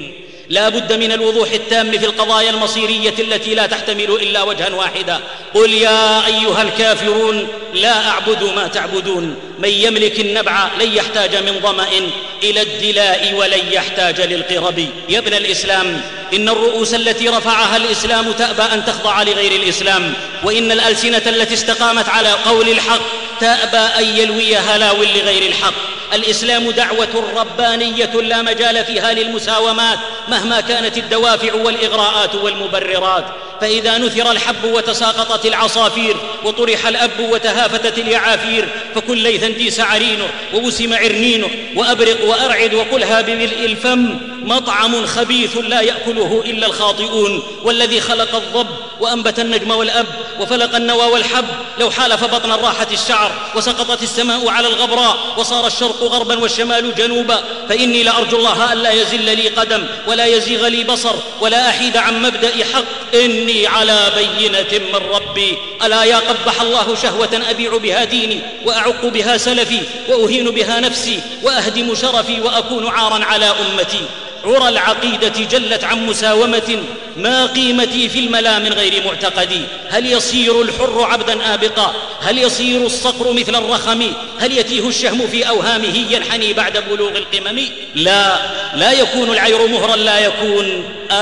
لا بد من الوضوح التام في القضايا المصيرية التي لا تحتمل إلا وجها واحدا. قل يا أيها الكافرون لا أعبد ما تعبدون. من يملك النبع لن يحتاج من ظمأ إلى الدلاء ولن يحتاج للقرب. يا ابن الإسلام، إن الرؤوس التي رفعها الإسلام تأبى أن تخضع لغير الإسلام، وإن الألسنة التي استقامت على قول الحق تأبى أن يلويها لاو لغير الحق. الإسلام دعوة ربانية لا مجال فيها للمساومات مهما كانت الدوافع والإغراءات والمبررات. فإذا نثر الحب وتساقطت العصافير وطرح الأب وتهافتت اليعافير فكن ليثا ديس عرينه ووسم عرنينه وأبرق وأرعد وقلها بملء الفم مطعم خبيث لا يأكله إلا الخاطئون. والذي خلق الضب وأنبت النجم والأب وفلق النوى والحب لو حالف بطنا راحة الشعر وسقطت السماء على الغبراء وصار الشرق غربا والشمال جنوبا فإني لأرجو الله ألا يزل لي قدم ولا يزيغ لي بصر ولا أحيد عن مبدأ حق، إني على بينة من ربي. ألا يا قبح الله شهوة أبيع بها ديني وأعق بها سلفي وأهين بها نفسي وأهدم شرفي وأكون عارا على أمتي. عرى العقيدة جلت عن مساومة، ما قيمتي في الملا من غير معتقدي. هل يصير الحر عبدا آبقا؟ هل يصير الصقر مثل الرخم؟ هل يتيه الشهم في أوهامه ينحني بعد بلوغ القمم؟ لا يكون العير مهرا، لا يكون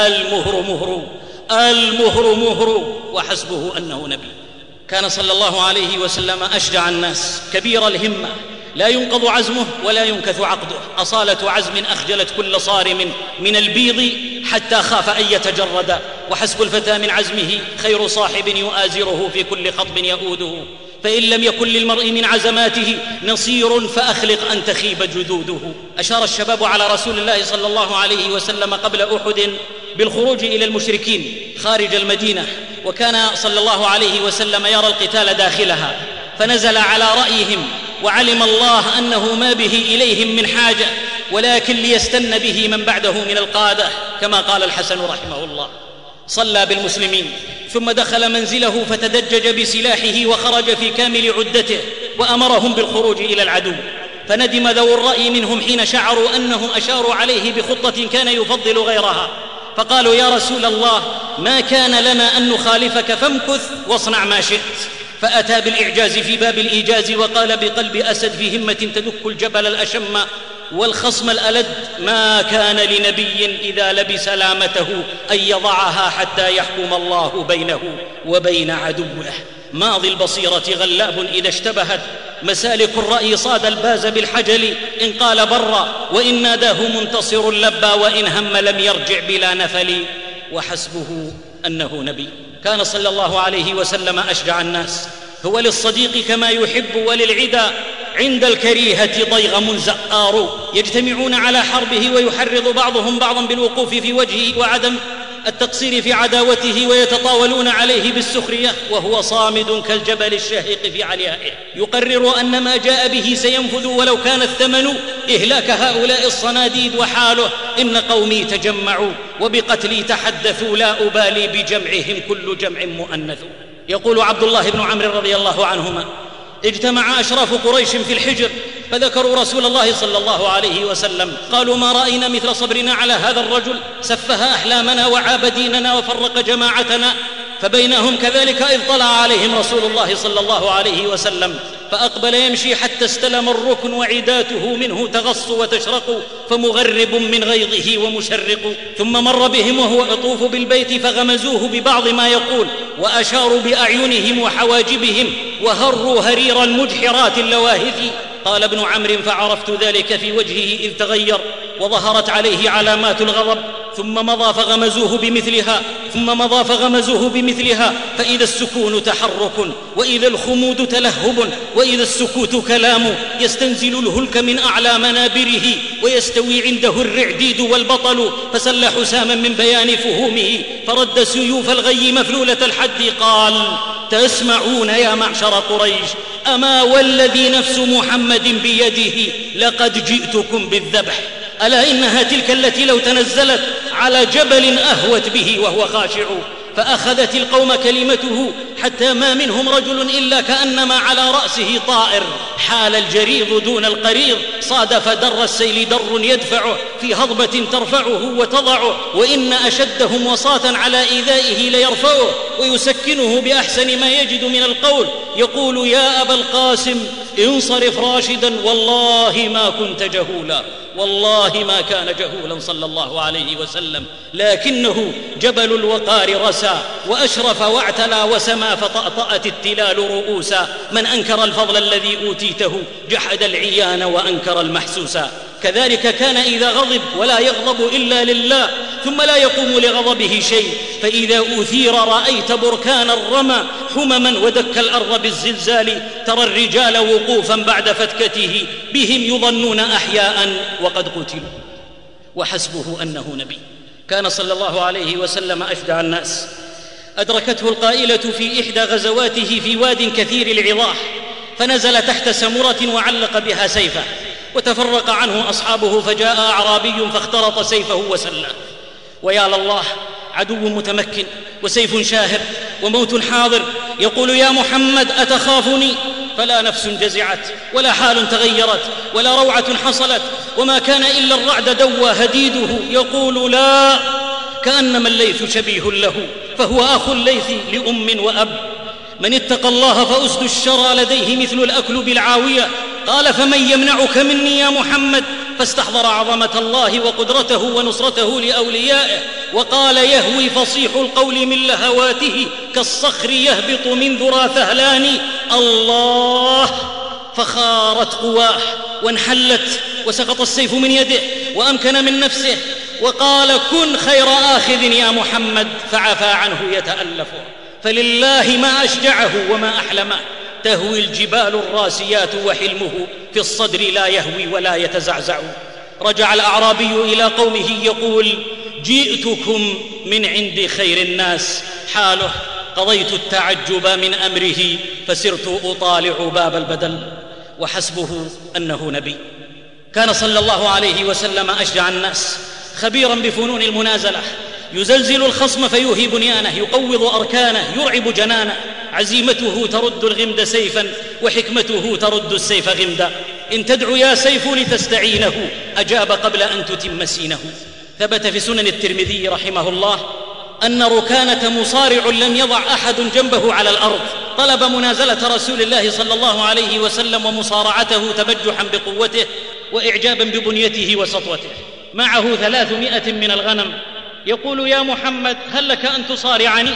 المهر مهر وحسبه أنه نبي. كان صلى الله عليه وسلم أشجع الناس، كبير الهمة، لا ينقض عزمه ولا ينكث عقده، أصالة عزم أخجلت كل صارم من البيض حتى خاف أن يتجرد. وحسب الفتى من عزمه خير صاحب يؤازره في كل خطب يؤوده. فإن لم يكن للمرء من عزماته نصير فأخلق أن تخيب جدوده. أشار الشباب على رسول الله صلى الله عليه وسلم قبل أحد بالخروج إلى المشركين خارج المدينة، وكان صلى الله عليه وسلم يرى القتال داخلها، فنزل على رأيهم وعلم الله أنه ما به إليهم من حاجة، ولكن ليستن به من بعده من القادة كما قال الحسن رحمه الله. صلى بالمسلمين ثم دخل منزله فتدجج بسلاحه وخرج في كامل عدته وأمرهم بالخروج إلى العدو. فندم ذو الرأي منهم حين شعروا أنهم أشاروا عليه بخطة كان يفضل غيرها، فقالوا يا رسول الله ما كان لنا أن نخالفك فامكث واصنع ما شئت. فأتى بالإعجاز في باب الإيجاز وقال بقلب أسد في همة تدك الجبل الأشم والخصم الألد ما كان لنبي إذا لبس لامته أن يضعها حتى يحكم الله بينه وبين عدوه. ماضي البصيرة غلاب إذا اشتبهت، مسالك الرأي صاد الباز بالحجل. إن قال برا وإن ناداه منتصر لبى وإن هم لم يرجع بلا نفل، وحسبه أنه نبي. كان صلى الله عليه وسلم أشجع الناس، هو للصديق كما يحب وللعدا عند الكريهة ضيغم زآر. يجتمعون على حربه ويحرض بعضهم بعضا بالوقوف في وجهه وعدم التقصير في عداوته، ويتطاولون عليه بالسخرية وهو صامد كالجبل الشاهق في عليائه، يقرر أن ما جاء به سينفذ ولو كان الثمن إهلاك هؤلاء الصناديد. وحاله إن قومي تجمعوا وبقتلي تحدثوا لا أبالي بجمعهم كل جمع مؤنث. يقول عبد الله بن عمرو رضي الله عنهما اجتمع أشراف قريش في الحجر فذكروا رسول الله صلى الله عليه وسلم، قالوا ما رأينا مثل صبرنا على هذا الرجل، سفه أحلامنا وعاب ديننا وفرق جماعتنا. فبينهم كذلك إذ طلع عليهم رسول الله صلى الله عليه وسلم فأقبل يمشي حتى استلم الركن وعداته منه تغص وتشرق، فمغرب من غيظه ومشرق. ثم مر بهم وهو يطوف بالبيت فغمزوه ببعض ما يقول وأشاروا بأعينهم وحواجبهم وهروا هرير المجحرات اللواهث. قال ابن عمرو فعرفت ذلك في وجهه إذ تغير وظهرت عليه علامات الغضب، ثم مضى فغمزوه بمثلها فإذا السكون تحرك وإذا الخمود تلهب وإذا السكوت كلام، يستنزل الهلك من أعلى منابره ويستوي عنده الرعديد والبطل. فسل حساما من بيان فهومه فرد سيوف الغي مفلولة الحد، قال تسمعون يا معشر قريش أما والذي نفس محمد بيده لقد جئتكم بالذبح. ألا إنها تلك التي لو تنزلت على جبل أهوت به وهو خاشع. فأخذت القوم كلمته حتى ما منهم رجل إلا كأنما على رأسه طائر، حال الجريض دون القريض، صادف در السيل در يدفعه في هضبة ترفعه وتضعه، وإن أشدهم وصاة على إيذائه ليرفعه ويسكنه بأحسن ما يجد من القول، يقول يا أبا القاسم انصرف راشدا والله ما كنت جهولا، والله ما كان جهولا صلى الله عليه وسلم، لكنه جبل الوقار رسى وأشرف واعتلى وسما، فطأطأت التلال رؤوسا، من أنكر الفضل الذي أوتيته جحد العيان وأنكر المحسوسا. كذلك كان إذا غضب ولا يغضب إلا لله، ثم لا يقوم لغضبه شيء، فإذا أثير رأيت بركان الرمى حمما ودك الأرض بالزلزال، ترى الرجال وقوفا بعد فتكته بهم يظنون أحياء وقد قتلوا. وحسبه أنه نبي. كان صلى الله عليه وسلم أشجع الناس، أدركته القائلة في إحدى غزواته في واد كثير العظاح، فنزل تحت سمرة وعلق بها سيفه، وتفرق عنه أصحابه، فجاء أعرابي فاخترط سيفه وسله. ويا لله، عدو متمكن وسيف شاهر وموت حاضر، يقول يا محمد أتخافني؟ فلا نفس جزعت ولا حال تغيرت ولا روعة حصلت، وما كان إلا الرعد دوى هديده، يقول لا، كأنما الليث شبيه له، فهو أخو الليث لأم وأب. من اتقى الله فأسد الشرى لديه مثل الأكل بالعاوية. قال فمن يمنعك مني يا محمد؟ فاستحضر عظمة الله وقدرته ونصرته لأوليائه، وقال يهوي فصيح القول من لهواته كالصخر يهبط من ذرى ثهلان. الله، فخارت قواه وانحلت، وسقط السيف من يده وأمكن من نفسه، وقال كن خير آخذ يا محمد، فعفى عنه يتألفه. فلله ما أشجعه وما أحلمه، تهوي الجبال الراسيات وحلمه في الصدر لا يهوي ولا يتزعزع. رجع الأعرابي إلى قومه يقول جئتكم من عند خير الناس، حاله قضيت التعجب من أمره فسرت أطالع باب البدل. وحسبه أنه نبي. كان صلى الله عليه وسلم أشجع الناس، خبيرا بفنون المنازلة، يزلزل الخصم فيوهي بنيانه، يقوض أركانه، يرعب جنانه، عزيمته ترد الغمد سيفا وحكمته ترد السيف غمدا. إن تدعو يا سيف لتستعينه أجاب قبل أن تتم سينه. ثبت في سنن الترمذي رحمه الله أن ركانة مصارع لم يضع أحد جنبه على الأرض، طلب منازلة رسول الله صلى الله عليه وسلم ومصارعته تبجحا بقوته وإعجابا ببنيته وسطوته. معه 300 من الغنم، يقول يا محمد هل لك أن تصارعني؟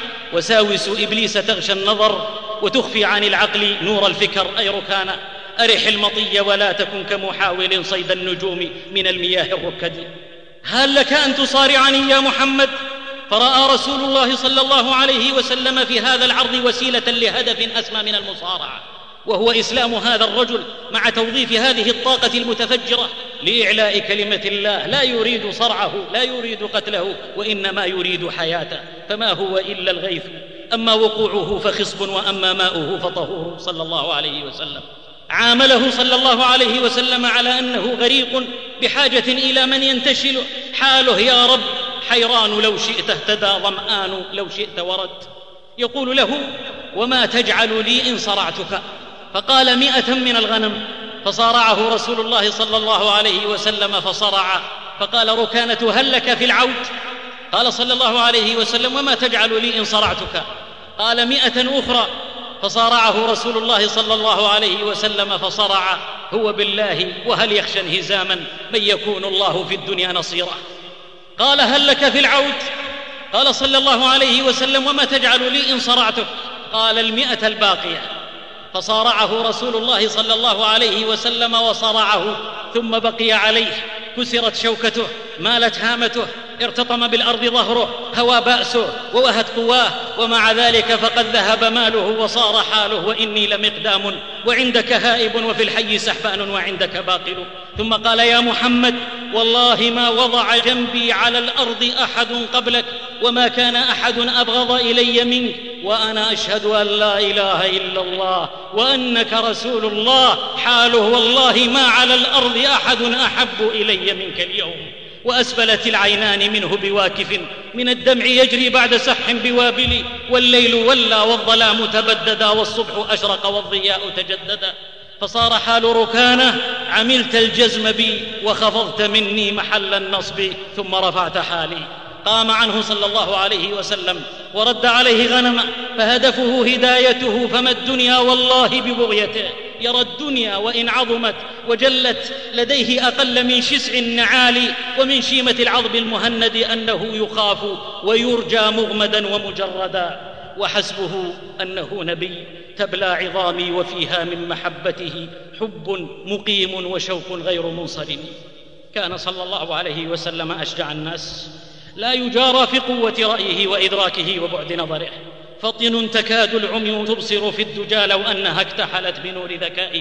وساوس إبليس تغشى النظر وتخفي عن العقل نور الفكر، أي ركانة أرح المطي ولا تكن كمحاول صيد النجوم من المياه الركد. هل لك أن تصارعني يا محمد؟ فرأى رسول الله صلى الله عليه وسلم في هذا العرض وسيلة لهدف أسمى من المصارعة، وهو إسلام هذا الرجل مع توظيف هذه الطاقة المتفجرة لإعلاء كلمة الله. لا يريد صرعه، لا يريد قتله، وإنما يريد حياته، فما هو إلا الغيث، أما وقوعه فخصب وأما ماؤه فطهور صلى الله عليه وسلم. عامله صلى الله عليه وسلم على أنه غريق بحاجة إلى من ينتشل، حاله يا رب حيران لو شئت اهتدى، ظمآن لو شئت ورد. يقول له وما تجعل لي إن صرعتك؟ فقال 100 من الغنم، فصارعه رسول الله صلى الله عليه وسلم فصرع. فقال ركانة هل لك في العود؟ قال صلى الله عليه وسلم وما تجعل لي إن صرعتك؟ قال 100 أخرى، فصارعه رسول الله صلى الله عليه وسلم فصرع هو بالله، وهل يخشى انهزاما من يكون الله في الدنيا نصيرا. قال هل لك في العود؟ قال صلى الله عليه وسلم وما تجعل لي إن صرعتك؟ قال 100 الباقية. فصارعه رسول الله صلى الله عليه وسلم وصرعه، ثم بقي عليه، كسرت شوكته، مالت هامته، ارتطم بالأرض ظهره، هوى بأسه ووهت قواه، ومع ذلك فقد ذهب ماله وصار حاله وإني لمقدام وعندك هائب وفي الحي سحبان وعندك باقل. ثم قال يا محمد والله ما وضع جنبي على الأرض أحد قبلك، وما كان أحد أبغض إلي منك، وأنا أشهد أن لا إله إلا الله وأنك رسول الله، حاله والله ما على الأرض أحد أحب إلي منك اليوم. وأسبلت العينان منه بواكف، من الدمع يجري بعد سح بوابل، والليل ولى والظلام تبددا، والصبح أشرق والضياء تجددا. فصار حال ركانه: عملت الجزم بي وخفضت مني محل النصب ثم رفعت حالي. قام عنه صلى الله عليه وسلم ورد عليه غنمه، فهدفه هدايته، فما الدنيا والله ببغيته. يرى الدنيا وإن عظمت وجلت لديه أقل من شسع النعال ومن شيمة العظم المهند أنه يخاف ويرجى مغمدا ومجردا، وحسبه أنه نبي تبلى عظامي وفيها من محبته حب مقيم وشوق غير منصرم. كان صلى الله عليه وسلم أشجع الناس، لا يجارى في قوة رأيه وإدراكه وبعد نظره، فطن تكاد العمي تبصر في الدجى لو أنها اكتحلت بنور ذكائه.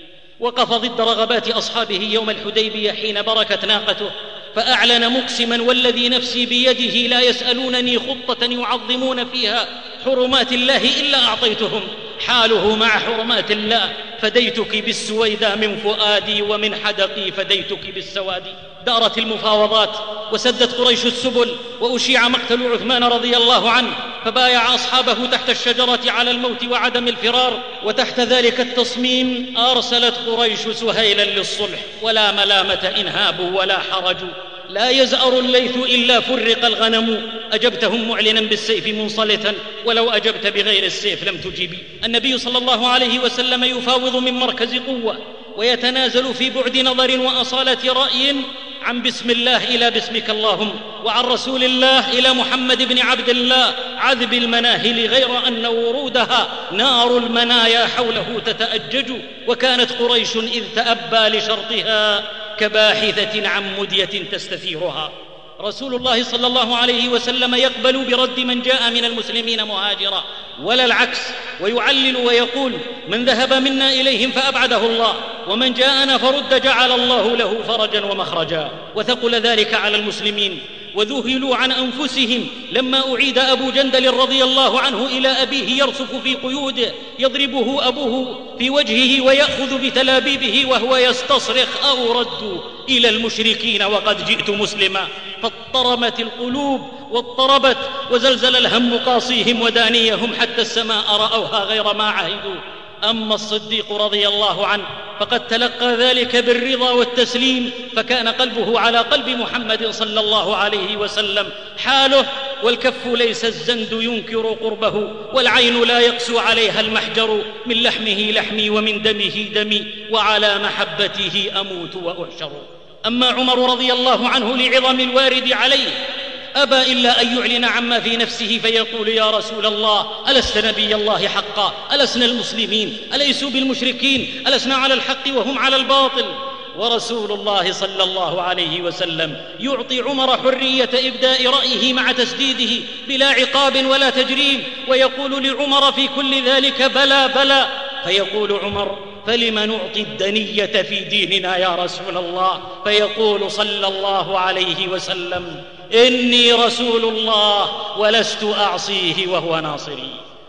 وقف ضد رغبات أصحابه يوم الحديبية حين بركت ناقته، فأعلن مقسما: والذي نفسي بيده لا يسألونني خطة يعظمون فيها حرمات الله إلا أعطيتهم. حاله مع حرمات الله: فديتك بالسويدى من فؤادي ومن حدقي فديتك بالسواد. دارت المفاوضات وسدت قريش السبل، وأشيع مقتل عثمان رضي الله عنه، فبايع أصحابه تحت الشجرة على الموت وعدم الفرار. وتحت ذلك التصميم أرسلت قريش سهيلا للصلح، ولا ملامة إن هابوا ولا حرجوا. لا يزأر الليث إلا فرق الغنم. أجبتهم معلنا بالسيف منصلتا، ولو أجبت بغير السيف لم تجيبي. النبي صلى الله عليه وسلم يفاوض من مركز قوة، ويتنازل في بعد نظر وأصالة رأي عن بسم الله إلى بسمك اللهم، وعن رسول الله إلى محمد بن عبد الله عذب المناهل، غير أن ورودها نار المنايا حوله تتأجج. وكانت قريش إذ تأبى لشرطها كباحثة عن مدية تستثيرها. رسول الله صلى الله عليه وسلم يقبل برد من جاء من المسلمين مهاجرا ولا العكس، ويعلل ويقول: من ذهب منا إليهم فأبعده الله، ومن جاءنا فرد جعل الله له فرجا ومخرجا. وثقل ذلك على المسلمين، وذهلوا عن أنفسهم لما أعيد أبو جندل رضي الله عنه إلى أبيه يرصف في قيوده، يضربه أبوه في وجهه ويأخذ بتلابيبه وهو يستصرخ: أو ردوا إلى المشركين وقد جئت مسلما. فاضطرمت القلوب واضطربت، وزلزل الهم قاصيهم ودانيهم، حتى السماء رأوها غير ما عهدوا. أما الصديق رضي الله عنه فقد تلقى ذلك بالرضا والتسليم، فكان قلبه على قلب محمد صلى الله عليه وسلم حاله: والكف ليس الزند ينكر قربه، والعين لا يقسو عليها المحجر، من لحمه لحمي ومن دمه دمي، وعلى محبته أموت وأحشر. أما عمر رضي الله عنه لعظم الوارد عليه أبى إلا أن يعلن عما في نفسه، فيقول: يا رسول الله، ألست نبي الله حقا؟ ألسنا المسلمين؟ أليسوا بالمشركين؟ ألسنا على الحق وهم على الباطل؟ ورسول الله صلى الله عليه وسلم يعطي عمر حرية إبداء رأيه مع تسديده بلا عقاب ولا تجريم، ويقول لعمر في كل ذلك: بلى بلى. فيقول عمر: فلم نعطي الدنية في ديننا يا رسول الله؟ فيقول صلى الله عليه وسلم: إني رسول الله ولست أعصيه وهو ناصري.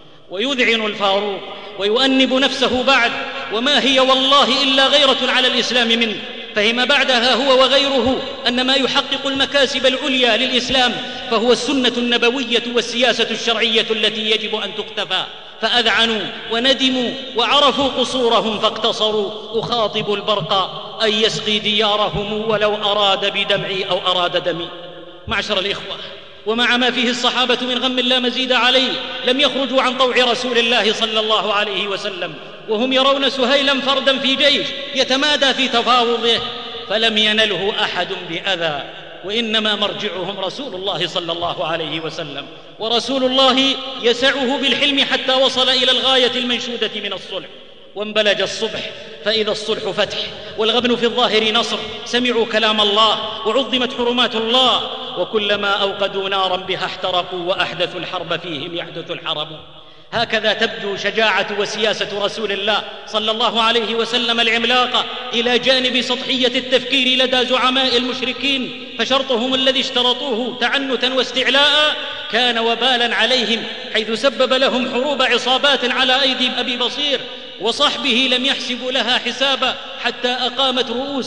ويذعن الفاروق ويؤنب نفسه بعد: وما هي والله إلا غيرة على الإسلام منه. فهم بعدها هو وغيره أن ما يحقق المكاسب العليا للإسلام فهو السنة النبوية والسياسة الشرعية التي يجب أن تقتفى. فأذعنوا وندموا وعرفوا قصورهم فاقتصروا. أخاطب البرق أن يسقي ديارهم ولو أراد بدمعي أو أراد دمي. معشر الإخوة، ومع ما فيه الصحابة من غم لا مزيد عليه، لم يخرجوا عن طوع رسول الله صلى الله عليه وسلم، وهم يرون سهيلا فردا في جيش يتمادى في تفاوضه، فلم ينله أحد بأذى، وإنما مرجعهم رسول الله صلى الله عليه وسلم. ورسول الله يسعه بالحلم حتى وصل إلى الغاية المنشودة من الصلح. وانبلج الصبح فإذا الصلح فتح، والغبن في الظاهر نصر. سمعوا كلام الله وعظمت حرمات الله، وكلما أوقدوا نارا بها احترقوا، وأحدثوا الحرب فيهم يحدث الحرب. هكذا تبدو شجاعة وسياسة رسول الله صلى الله عليه وسلم العملاقة، إلى جانب سطحية التفكير لدى زعماء المشركين، فشرطهم الذي اشترطوه تعنتا واستعلاء كان وبالا عليهم، حيث سبب لهم حروب عصابات على أيدي أبي بصير وصحبه لم يحسبوا لها حسابا، حتى أقامت رؤوسا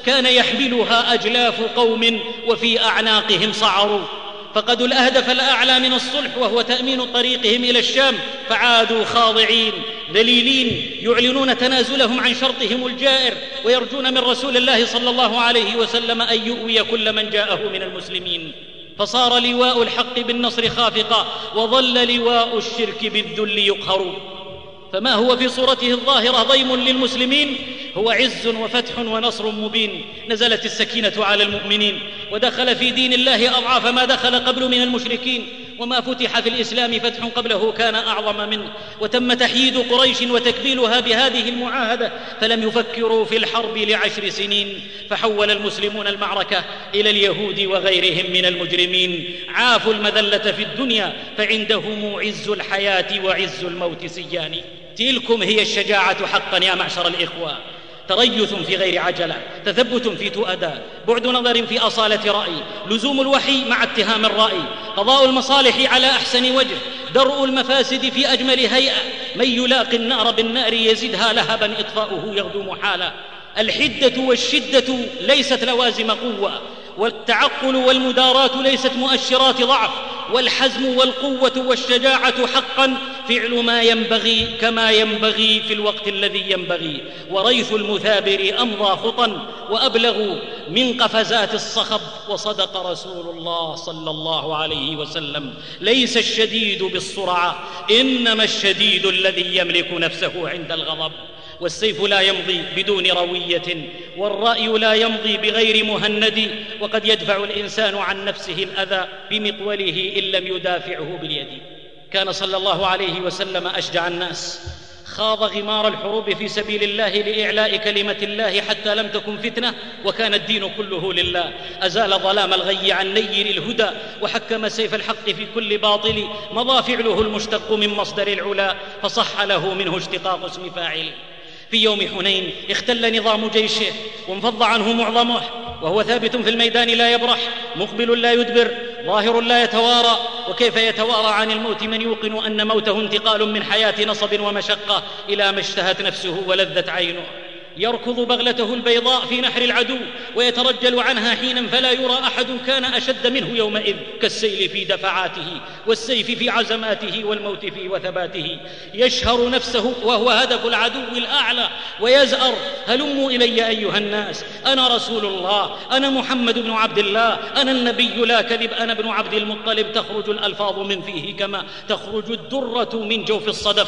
كان يحملها أجلاف قوم وفي أعناقهم صعر، فقدوا الأهدف الأعلى من الصلح وهو تأمين طريقهم إلى الشام، فعادوا خاضعين ذليلين يعلنون تنازلهم عن شرطهم الجائر، ويرجون من رسول الله صلى الله عليه وسلم أن يؤوي كل من جاءه من المسلمين. فصار لواء الحق بالنصر خافقا، وظل لواء الشرك بالذل يقهر. فما هو في صورته الظاهرة ضيم للمسلمين هو عز وفتح ونصر مبين. نزلت السكينة على المؤمنين، ودخل في دين الله أضعاف ما دخل قبل من المشركين، وما فتح في الإسلام فتح قبله كان أعظم منه، وتم تحييد قريش وتكبيلها بهذه المعاهدة، فلم يفكروا في الحرب ل10 سنين، فحول المسلمون المعركة إلى اليهود وغيرهم من المجرمين. عافوا المذلة في الدنيا فعندهم عز الحياة وعز الموت سيان. تلكم هي الشجاعة حقا يا معشر الإخوة، تريث في غير عجلة، تثبت في تؤدى، بعد نظر في أصالة رأي، لزوم الوحي مع اتهام الرأي، قضاء المصالح على أحسن وجه، درء المفاسد في أجمل هيئة. من يلاقي النار بالنار يزدها لهبا إطفاؤه يغدو محالا. الحدة والشدة ليست لوازم قوة، والتعقل والمداراة ليست مؤشرات ضعف، والحزم والقوة والشجاعة حقا فعل ما ينبغي كما ينبغي في الوقت الذي ينبغي. وريث المثابر أمضى خطا وأبلغ من قفزات الصخب. وصدق رسول الله صلى الله عليه وسلم: ليس الشديد بالسرعة، إنما الشديد الذي يملك نفسه عند الغضب. والسيف لا يمضي بدون روية، والرأي لا يمضي بغير مهند، وقد يدفع الإنسان عن نفسه الأذى بمقوله إن لم يدافعه باليد. كان صلى الله عليه وسلم أشجع الناس، خاض غمار الحروب في سبيل الله لإعلاء كلمة الله حتى لم تكن فتنة، وكان الدين كله لله. أزال ظلام الغي عن نير الهدى، وحكم سيف الحق في كل باطل، مضى فعله المشتق من مصدر العلا، فصح له منه اشتقاق اسم فاعل. في يوم حنين اختل نظام جيشه وانفض عنه معظمه، وهو ثابت في الميدان لا يبرح، مقبل لا يدبر، ظاهر لا يتوارى. وكيف يتوارى عن الموت من يوقن أن موته انتقال من حياة نصب ومشقة إلى ما اشتهت نفسه ولذت عينه؟ يركض بغلته البيضاء في نحر العدو ويترجل عنها حينا، فلا يرى أحد كان أشد منه يومئذ، كالسيل في دفعاته والسيف في عزماته والموت في وثباته. يشهر نفسه وهو هدف العدو الأعلى ويزأر: هلموا إلي أيها الناس، أنا رسول الله، أنا محمد بن عبد الله، أنا النبي لا كذب، أنا ابن عبد المطلب. تخرج الألفاظ من فيه كما تخرج الدرة من جوف الصدف.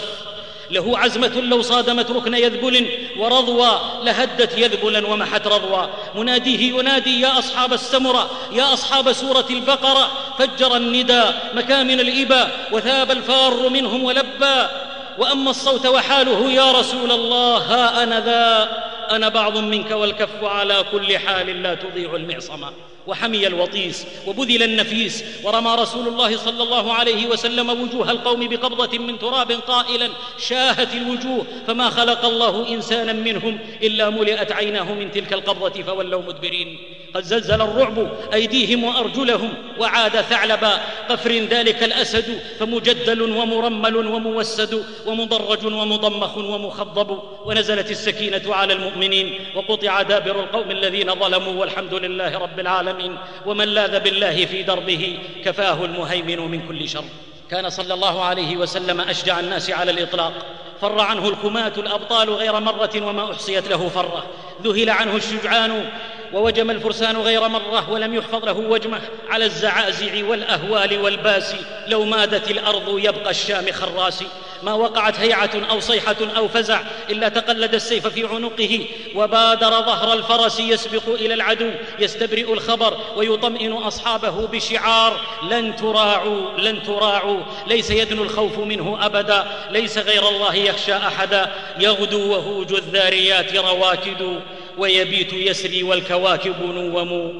له عزمة لو صادمت ركن يذبل، ورضوى لهدت يذبلا ومحت رضوى. مناديه ينادي: يا أصحاب السمرة، يا أصحاب سورة البقرة. فجر الندى مكامن الإبا، وثاب الفار منهم ولبى. وأما الصوت وحاله: يا رسول الله، ها أنا ذا، أنا بعض منك والكف على كل حال لا تضيع المعصمة. وحمي الوطيس وبذل النفيس، ورمى رسول الله صلى الله عليه وسلم وجوه القوم بقبضة من تراب قائلا: شاهت الوجوه، فما خلق الله إنسانا منهم إلا ملئت عيناه من تلك القبضة فولوا مدبرين. قد زلزل الرعب أيديهم وأرجلهم، وعاد ثعلبا قفر ذلك الأسد، فمجدل ومرمل وموسد ومضرج ومضمخ ومخضب. ونزلت السكينة على المؤمنين، وقطع دابر القوم الذين ظلموا، والحمد لله رب العالمين. ومن لاذ بالله في دربه كفاه المهيمن من كل شر. كان صلى الله عليه وسلم أشجع الناس على الإطلاق، فر عنه الكماة الأبطال غير مرة وما أحصيت له فرة، ذهل عنه الشجعان ووجم الفرسان غير مرة، ولم يحفظ له وجمه على الزعازع والأهوال والباس. لو مادت الأرض يبقى الشام خراس، ما وقعت هيعة أو صيحة أو فزع إلا تقلد السيف في عنقه، وبادر ظهر الفرس يسبق إلى العدو، يستبرئ الخبر ويطمئن أصحابه بشعار: لن تراعوا، لن تراعوا. ليس يدنو الخوف منه أبدا، ليس غير الله يخشى أحدا. يغدو وهوج الذاريات رواكد، ويبيت يسري والكواكب نوم،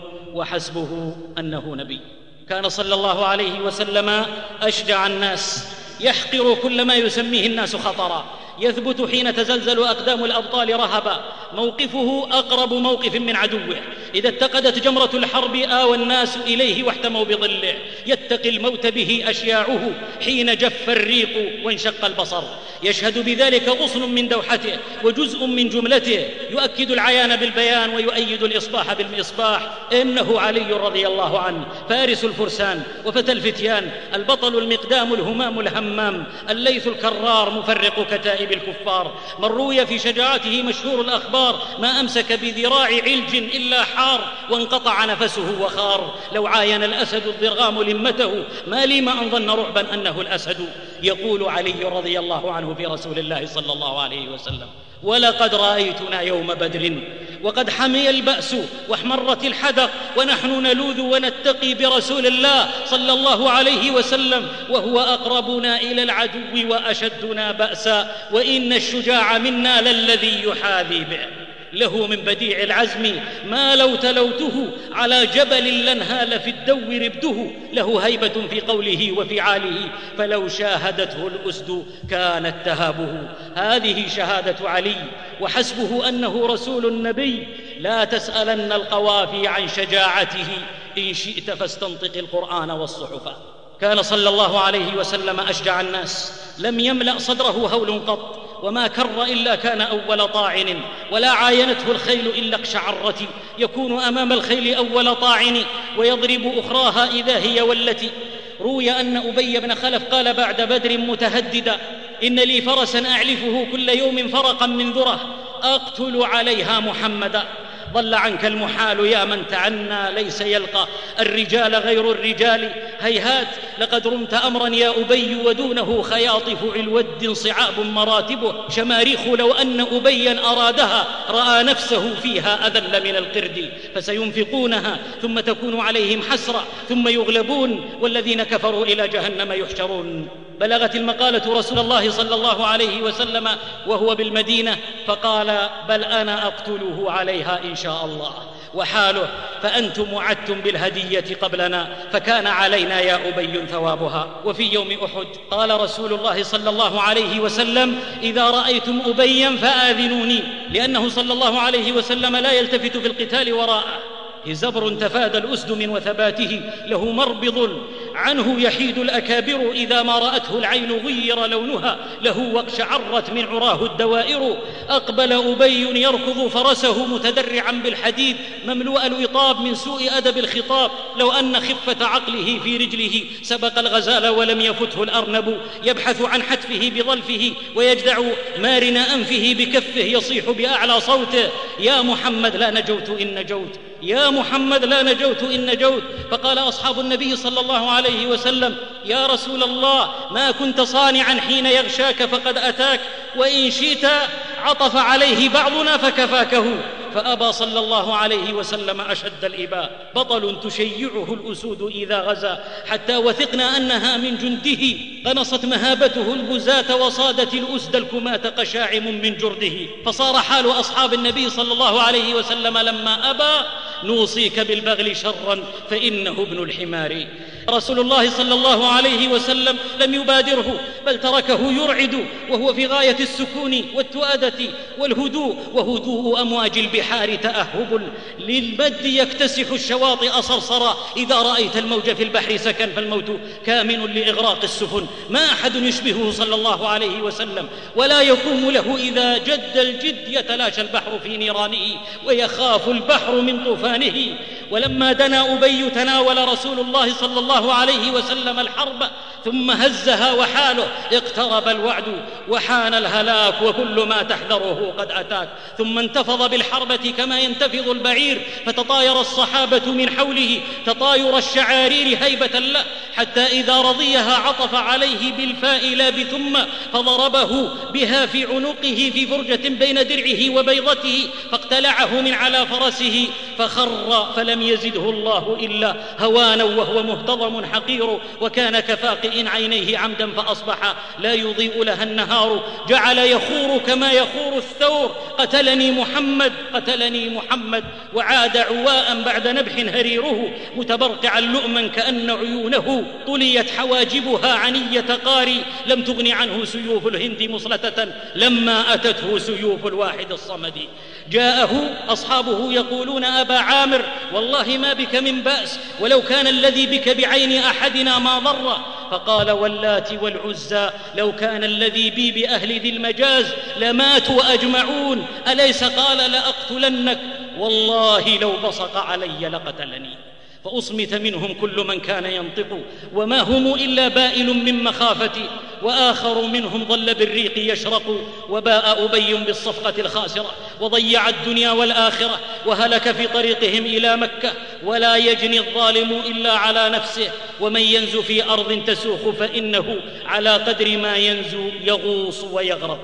وحسبه أنه نبي. كان صلى الله عليه وسلم أشجع الناس، يحقر كل ما يسميه الناس خطرا، يثبت حين تزلزل أقدام الأبطال رهبا، موقفه أقرب موقف من عدوه، إذا اتقدت جمرة الحرب آوى الناس إليه واحتموا بظله، يتقي الموت به أشياعه حين جف الريق وانشق البصر، يشهد بذلك غصن من دوحته وجزء من جملته، يؤكد العيان بالبيان ويؤيد الإصباح بالمصباح. إنه علي رضي الله عنه، فارس الفرسان وفتى الفتيان، البطل المقدام الهمام الهمام، الليث الكرار، مفرق كتائب الكفار، من روي في شجاعته مشهور الأخبار، ما أمسك بذراع علج إلا حار، وانقطع نفسه وخار، لو عاين الأسد الضرغام لمته، ما لي ما أن ظن رعبا أنه الأسد. يقول علي رضي الله عنه في رسول الله صلى الله عليه وسلم: ولقد رأيتنا يوم بدر وقد حمي البأس واحمرت الحدق، ونحن نلوذ ونتقي برسول الله صلى الله عليه وسلم، وهو أقربنا إلى العدو وأشدنا بأسا، وإن الشجاع منا للذي يحاذي به. له من بديع العزم ما لو تلوته، على جبل لانهال في الدو ربده، له هيبة في قوله وفعاله، فلو شاهدته الأسد كانت تهابه. هذه شهادة علي، وحسبه أنه رسول النبي. لا تسألن القوافي عن شجاعته، إن شئت فاستنطق القرآن والصحفا. كان صلى الله عليه وسلم أشجع الناس، لم يملأ صدره هول قط، وما كر إلا كان أول طاعن، ولا عاينته الخيل إلا اقشعرت، يكون أمام الخيل أول طاعن، ويضرب أخراها إذا هي والتي. روي أن أبي بن خلف قال بعد بدر متهددا: إن لي فرسا أعلفه كل يوم فرقا من ذره، أقتل عليها محمدا. ضل عنك المحال يا من تعنى، ليس يلقى الرجال غير الرجال، هيهات لقد رمت أمرا يا أبي، ودونه خياطف علود صعاب مراتبه، شماريخ لو أن أبيا أرادها، رأى نفسه فيها أذل من القرد، فسينفقونها ثم تكون عليهم حسرة ثم يغلبون، والذين كفروا إلى جهنم يحشرون. بلغت المقالة رسول الله صلى الله عليه وسلم وهو بالمدينة، فقال: بل أنا أقتله عليها إن شاء الله. وحاله: فأنتم وعدتم بالهدية قبلنا، فكان علينا يا أبي ثوابها. وفي يوم أحد قال رسول الله صلى الله عليه وسلم: إذا رأيتم أبيا فآذنوني، لأنه صلى الله عليه وسلم لا يلتفت في القتال وراءه. زبر تفادى الأسد من وثباته، له مربض عنه يحيد الأكابر، إذا ما رأته العين غير لونها، له واقشعرت من عراه الدوائر. أقبل أبي يركض فرسه متدرعا بالحديد، مملوء الوطاب من سوء أدب الخطاب، لو أن خفة عقله في رجله سبق الغزال ولم يفته الأرنب، يبحث عن حتفه بظلفه، ويجدع مارن أنفه بكفه، يصيح بأعلى صوته: يا محمد لا نجوت إن نجوت، يا محمد لا نجوت إن نجوت. فقال أصحاب النبي صلى الله عليه وسلم: يا رسول الله، ما كنت صانعا حين يغشاك فقد أتاك، وإن شئت عطف عليه بعضنا فكفاكه. فأبى صلى الله عليه وسلم أشد الإباء، بطل تشيعه الأسود إذا غزا، حتى وثقنا أنها من جنده، قنصت مهابته البزاة، وصادت الأسد الكماة قشاعم من جرده. فصار حال أصحاب النبي صلى الله عليه وسلم لما أبى: نوصيك بالبغل شرا فإنه ابن الحمار. رسول الله صلى الله عليه وسلم لم يبادره، بل تركه يرعد وهو في غاية السكون والتؤدة والهدوء، وهدوء أمواج البحار تأهب للمد، يكتسح الشواطئ صرصرا. إذا رأيت الموج في البحر سكن، فالموت كامن لإغراق السفن. ما أحد يشبهه صلى الله عليه وسلم، ولا يقوم له إذا جد الجد، يتلاشى البحر في نيرانه، ويخاف البحر من طوفانه. ولما دنا أبي تناول رسول الله صلى الله عليه وسلم الحرب، ثم هزها، وحاله اقترب الوعد وحان الهلاك، وكل ما تحذره قد أتاك. ثم انتفض بالحربة كما ينتفض البعير، فتطاير الصحابة من حوله تطاير الشعارير هيبة له، حتى إذا رضيها عطف عليه بالفاء لا بثم، فضربه بها في عنقه في فرجة بين درعه وبيضته، فاقتلعه من على فرسه، فخر فلم يزده الله إلا هوانا، وهو مهتضم حقير، وكان كفاقئ عينيه عمدا، فأصبح لا يضيء لها النهار، جعل يخور كما يخور الثور: قتلني محمد، قتلني محمد. وعاد عواء بعد نبح هريره، متبرقعا لؤما كأن عيونه طليت حواجبها عنية قاري لم تغن عنه سيوف الهند مصلتة لما أتته سيوف الواحد الصمد. جاءه أصحابه يقولون أبا عامر والله ما بك من بأس، ولو كان الذي بك بعين أحدنا ما ضر. فقال واللات والعزى لو كان الذي بي بأهل ذي المجاز لماتوا أجمعون، أليس قال لأقتلنك؟ والله لو بصق علي لقتلني. فأصمت منهم كل من كان ينطق وما هم إلا بائل من مخافتي، وآخر منهم ظل بالريق يشرق. وباء أبي بالصفقة الخاسرة وضيع الدنيا والآخرة، وهلك في طريقهم إلى مكة. ولا يجني الظالم إلا على نفسه، ومن ينزو في أرض تسوخ فإنه على قدر ما ينزو يغوص ويغرق.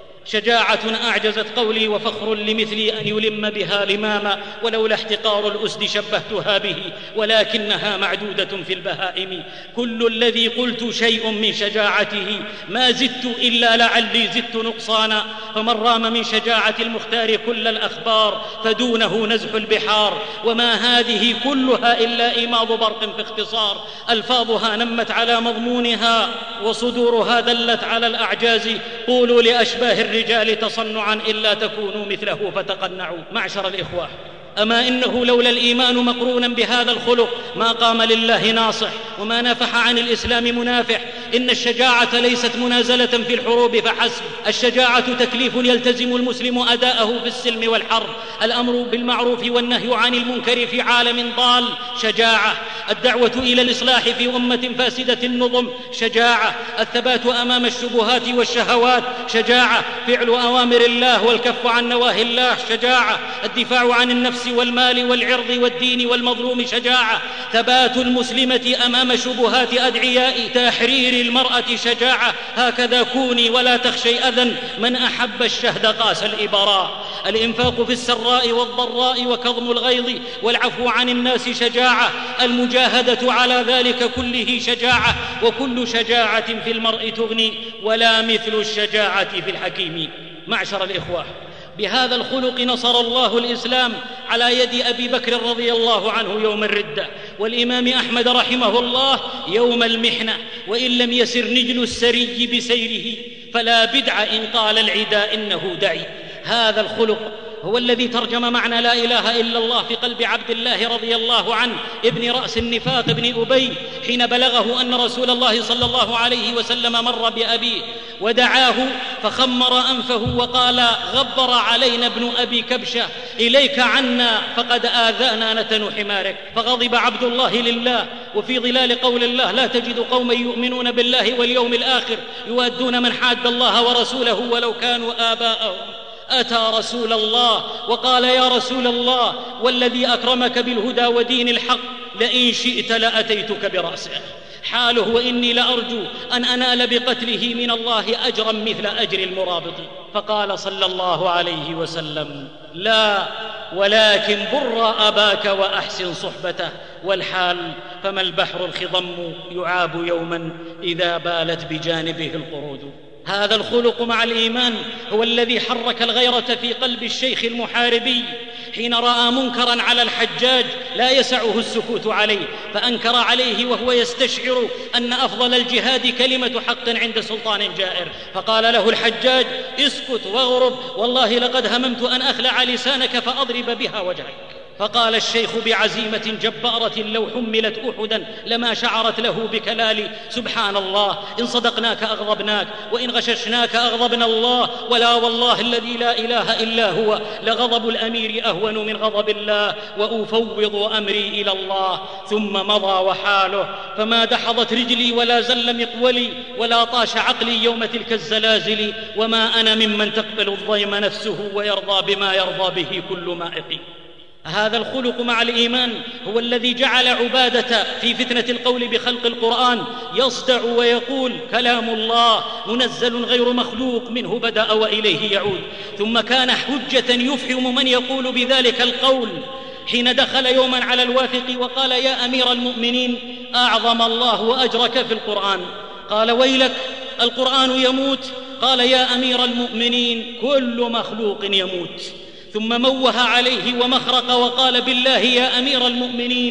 شجاعة أعجزت قولي وفخر لمثلي أن يلم بها لماما، ولولا احتقار الأسد شبهتها به ولكنها معدودة في البهائم. كل الذي قلت شيء من شجاعته ما زدت إلا لعلي زدت نقصانا. فمن رام من شجاعة المختار كل الأخبار فدونه نزح البحار. وما هذه كلها إلا إيماض برق في اختصار، ألفاظها نمت على مضمونها وصدورها دلت على الأعجاز. قولوا لأشباه الرجال تصنعا إلا تكونوا مثله فتقنعوا. معشر الإخوة، أما إنه لولا الإيمان مقرونا بهذا الخلق ما قام لله ناصح وما نافح عن الإسلام منافح. إن الشجاعة ليست منازلة في الحروب فحسب، الشجاعة تكليف يلتزم المسلم أداءه في السلم والحرب. الأمر بالمعروف والنهي عن المنكر في عالم ضال شجاعة، الدعوة إلى الإصلاح في أمة فاسدة النظم شجاعة، الثبات أمام الشبهات والشهوات شجاعة، فعل أوامر الله والكف عن نواهي الله شجاعة، الدفاع عن النفس والمال والعرض والدين والمظلوم شجاعة، ثبات المسلمة أمام شبهات أدعياء تحرير المرأة شجاعة. هكذا كوني ولا تخشي أذى، من أحب الشهد قاس الإبراء. الإنفاق في السراء والضراء وكظم الغيظ والعفو عن الناس شجاعة، المجاهدة على ذلك كله شجاعة. وكل شجاعة في المرء تغني ولا مثل الشجاعة في الحكيم. معشر الإخوة، بهذا الخلق نصر الله الإسلام على يد أبي بكر رضي الله عنه يوم الردة، والإمام أحمد رحمه الله يوم المحنة. وإن لم يسر نجل السري بسيره فلا بدع إن قال العدا إنه دعي. هذا الخلق هو الذي ترجم معنى لا إله إلا الله في قلب عبد الله رضي الله عنه ابن رأس النفاق ابن أبي، حين بلغه أن رسول الله صلى الله عليه وسلم مر بأبيه ودعاه فخمر أنفه وقال غبر علينا ابن أبي كبشة، إليك عنا فقد آذانا نتن حمارك. فغضب عبد الله لله. وفي ظلال قول الله لا تجد قوما يؤمنون بالله واليوم الآخر يوادون من حاد الله ورسوله ولو كانوا آباءهم. أتى رسول الله وقال يا رسول الله والذي أكرمك بالهدى ودين الحق لئن شئت لأتيتك برأسه. حاله وإني لأرجو أن أنال بقتله من الله أجرا مثل أجر المرابط. فقال صلى الله عليه وسلم لا، ولكن بر أباك وأحسن صحبته. والحال فما البحر الخضم يعاب يوما إذا بالت بجانبه القرود. هذا الخلق مع الإيمان هو الذي حرك الغيرة في قلب الشيخ المحاربي حين رأى منكرا على الحجاج لا يسعه السكوت عليه، فأنكر عليه وهو يستشعر أن أفضل الجهاد كلمة حق عند سلطان جائر. فقال له الحجاج اسكت واغرب، والله لقد هممت أن أخلع لسانك فأضرب بها وجهك. فقال الشيخ بعزيمة جبارة لو حملت أحدا لما شعرت له بكلالي سبحان الله، إن صدقناك أغضبناك وإن غششناك أغضبنا الله، ولا والله الذي لا إله إلا هو لغضب الأمير أهون من غضب الله، وأفوض أمري إلى الله. ثم مضى وحاله فما دحضت رجلي ولا زل مقولي ولا طاش عقلي يوم تلك الزلازل، وما أنا ممن تقبل الضيم نفسه ويرضى بما يرضى به كل مائق. هذا الخلق مع الإيمان هو الذي جعل عبادة في فتنة القول بخلق القرآن يصدع ويقول كلام الله منزل غير مخلوق منه بدأ وإليه يعود. ثم كان حجة يفهم من يقول بذلك القول حين دخل يوما على الواثق وقال يا أمير المؤمنين أعظم الله أجرك في القرآن. قال ويلك القرآن يموت. قال يا أمير المؤمنين كل مخلوق يموت. ثم موه عليه ومخرق وقال بالله يا أمير المؤمنين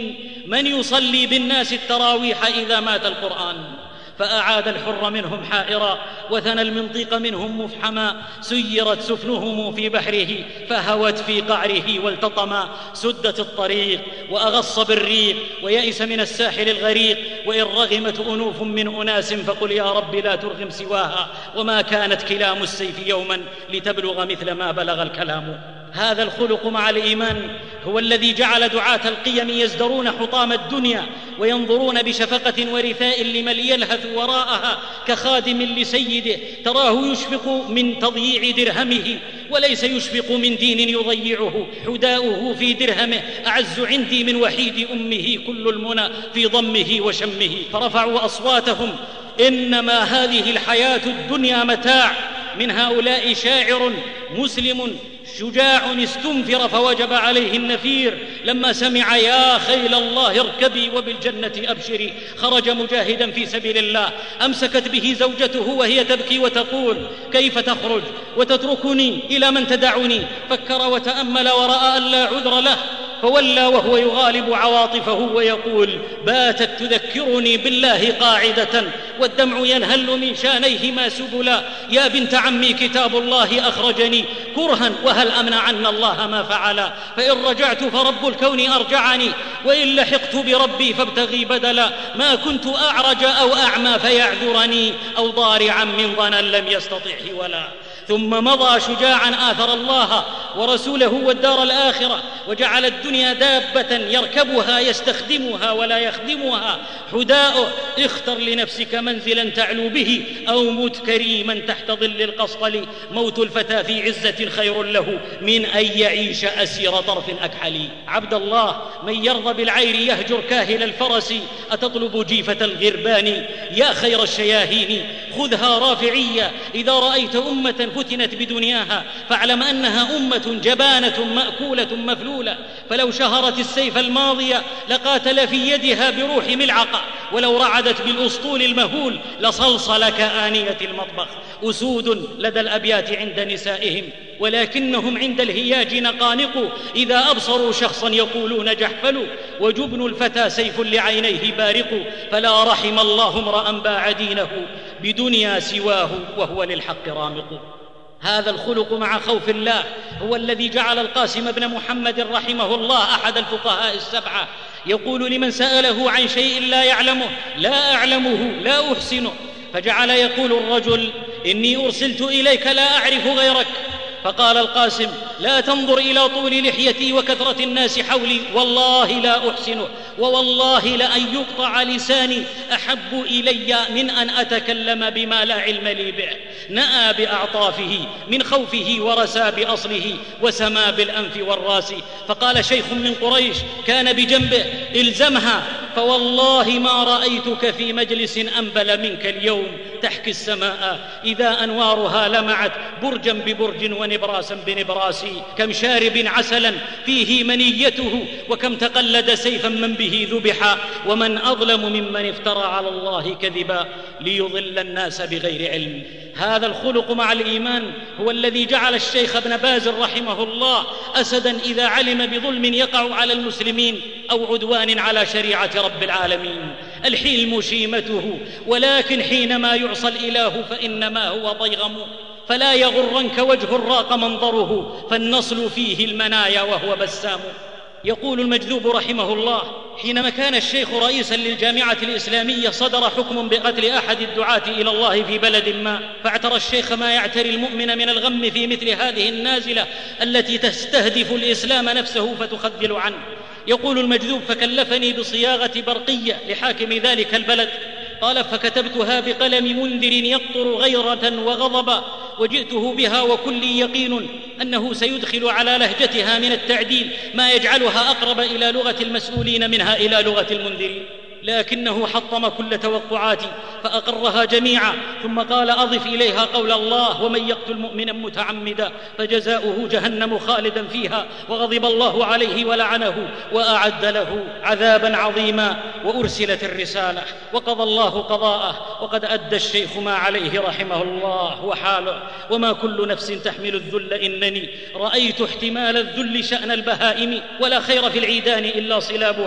من يصلي بالناس التراويح إذا مات القرآن؟ فأعاد الحر منهم حائرا، وثنى المنطق منهم مفحما، سيرت سفنهم في بحره فهوت في قعره والتطما، سدت الطريق وأغص بالريق ويئس من الساحل الغريق، وإن رغمت أنوف من أناس فقل يا رب لا ترغم سواها، وما كانت كلام السيف يوما لتبلغ مثل ما بلغ الكلام. هذا الخلق مع الإيمان هو الذي جعل دعاة القيم يزدرون حطام الدنيا وينظرون بشفقة ورثاء لمن يلهث وراءها كخادم لسيده، تراه يشفق من تضييع درهمه وليس يشفق من دين يضيعه، حداؤه في درهمه أعز عندي من وحيد أمه، كل المنى في ضمه وشمه. فرفعوا أصواتهم إنما هذه الحياة الدنيا متاع. من هؤلاء شاعر مسلم شجاع استنفر فوجب عليه النفير لما سمع يا خيل الله اركبي وبالجنة أبشري، خرج مجاهدا في سبيل الله، أمسكت به زوجته وهي تبكي وتقول كيف تخرج وتتركني إلى من تدعني؟ فكر وتأمل ورأى أن لا عذر له، فولى وهو يغالب عواطفه ويقول باتت تذكرني بالله قاعدة والدمع ينهل من شانيهما سبلا، يا بنت عمي كتاب الله أخرجني كرها وهل أمنعن الله ما فعلا، فإن رجعت فرب الكون أرجعني وإن لحقت بربي فابتغي بدلا، ما كنت أعرج أو أعمى فيعذرني أو ضارعا من ضنا لم يستطعه ولا. ثم مضى شجاعا آثر الله ورسوله والدار الآخرة، وجعل الدنيا دابة يركبها يستخدمها ولا يخدمها، حداؤه اختر لنفسك منزلا تعلو به أو مت كريما تحت ظل القصطل، موت الفتى في عزة خير له من أن يعيش أسير طرف أكحل. عبد الله من يرضى بالعير يهجر كاهل الفرس، أتطلب جيفة الغربان يا خير الشياهين، خذها رافعية إذا رأيت أمة فتنت بدنياها فاعلم أنها أمة جبانة مأكولة مفلولة، فلو شهرت السيف الماضية لقاتل في يدها بروح ملعقة، ولو رعدت بالأسطول المهول لصلصل كآنية المطبخ، أسود لدى الأبيات عند نسائهم ولكنهم عند الهياج نقانق، إذا أبصروا شخصا يقولون جحفل، وجبن الفتى سيف لعينيه بارق، فلا رحم الله امرأ باع دينه بدنيا سواه وهو للحق رامق. هذا الخلق مع خوف الله هو الذي جعل القاسم بن محمد رحمه الله أحد الفقهاء السبعة يقول لمن سأله عن شيء لا يعلمه لا أعلمه لا أحسنه، فجعل يقول الرجل إني أرسلت إليك لا أعرف غيرك، فقال القاسم لا تنظر إلى طول لحيتي وكثرة الناس حولي والله لا أحسنه، ووالله لأن يقطع لساني أحب إلي من أن أتكلم بما لا علم لي به. نأى بأعطافه من خوفه ورسى بأصله وسما بالأنف والراس، فقال شيخ من قريش كان بجنبه الزمها، فوالله ما رأيتك في مجلس أنبل منك اليوم، تحكي السماء إذا أنوارها لمعت برجا ببرج ونبراسا بنبراس، كم شارب عسلا فيه منيته وكم تقلد سيفا من به ذبحا، ومن أظلم ممن افترى على الله كذبا ليضل الناس بغير علم. هذا الخلق مع الإيمان هو الذي جعل الشيخ ابن باز رحمه الله أسدا إذا علم بظلم يقع على المسلمين أو عدوان على شريعة رب العالمين. الحلم شيمته، ولكن حينما يعصى الإله فإنما هو ضيغم، فلا يغرنك وجه راق منظره، فالنصل فيه المنايا وهو بسام. يقول المجذوب رحمه الله حينما كان الشيخ رئيسا للجامعة الإسلامية صدر حكم بقتل أحد الدعاة إلى الله في بلد ما، فاعترى الشيخ ما يعتري المؤمن من الغم في مثل هذه النازلة التي تستهدف الإسلام نفسه فتخذل عنه. يقول المجذوب فكلفني بصياغة برقية لحاكم ذلك البلد، قال فكتبتها بقلم منذر يقطر غيرة وغضبا، وجئته بها وكلي يقين أنه سيدخل على لهجتها من التعديل ما يجعلها أقرب إلى لغة المسؤولين منها إلى لغة المنذرين، لكنه حطم كل توقعاتي فأقرها جميعا، ثم قال أضف إليها قول الله ومن يقتل مؤمنا متعمدا فجزاؤه جهنم خالدا فيها وغضب الله عليه ولعنه وأعد له عذابا عظيما. وأرسلت الرسالة وقضى الله قضاءه، وقد أدى الشيخ ما عليه رحمه الله وحاله، وما كل نفس تحمل الذل إنني رأيت احتمال الذل شأن البهائم، ولا خير في العيدان إلا صلابها،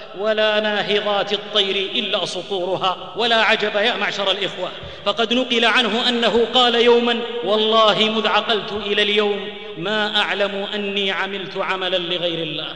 ولا ناهضات الطير إلا صقورها. ولا عجب يا معشر الإخوة، فقد نقل عنه أنه قال يوما: والله مذ عقلت إلى اليوم ما أعلم أني عملت عملا لغير الله.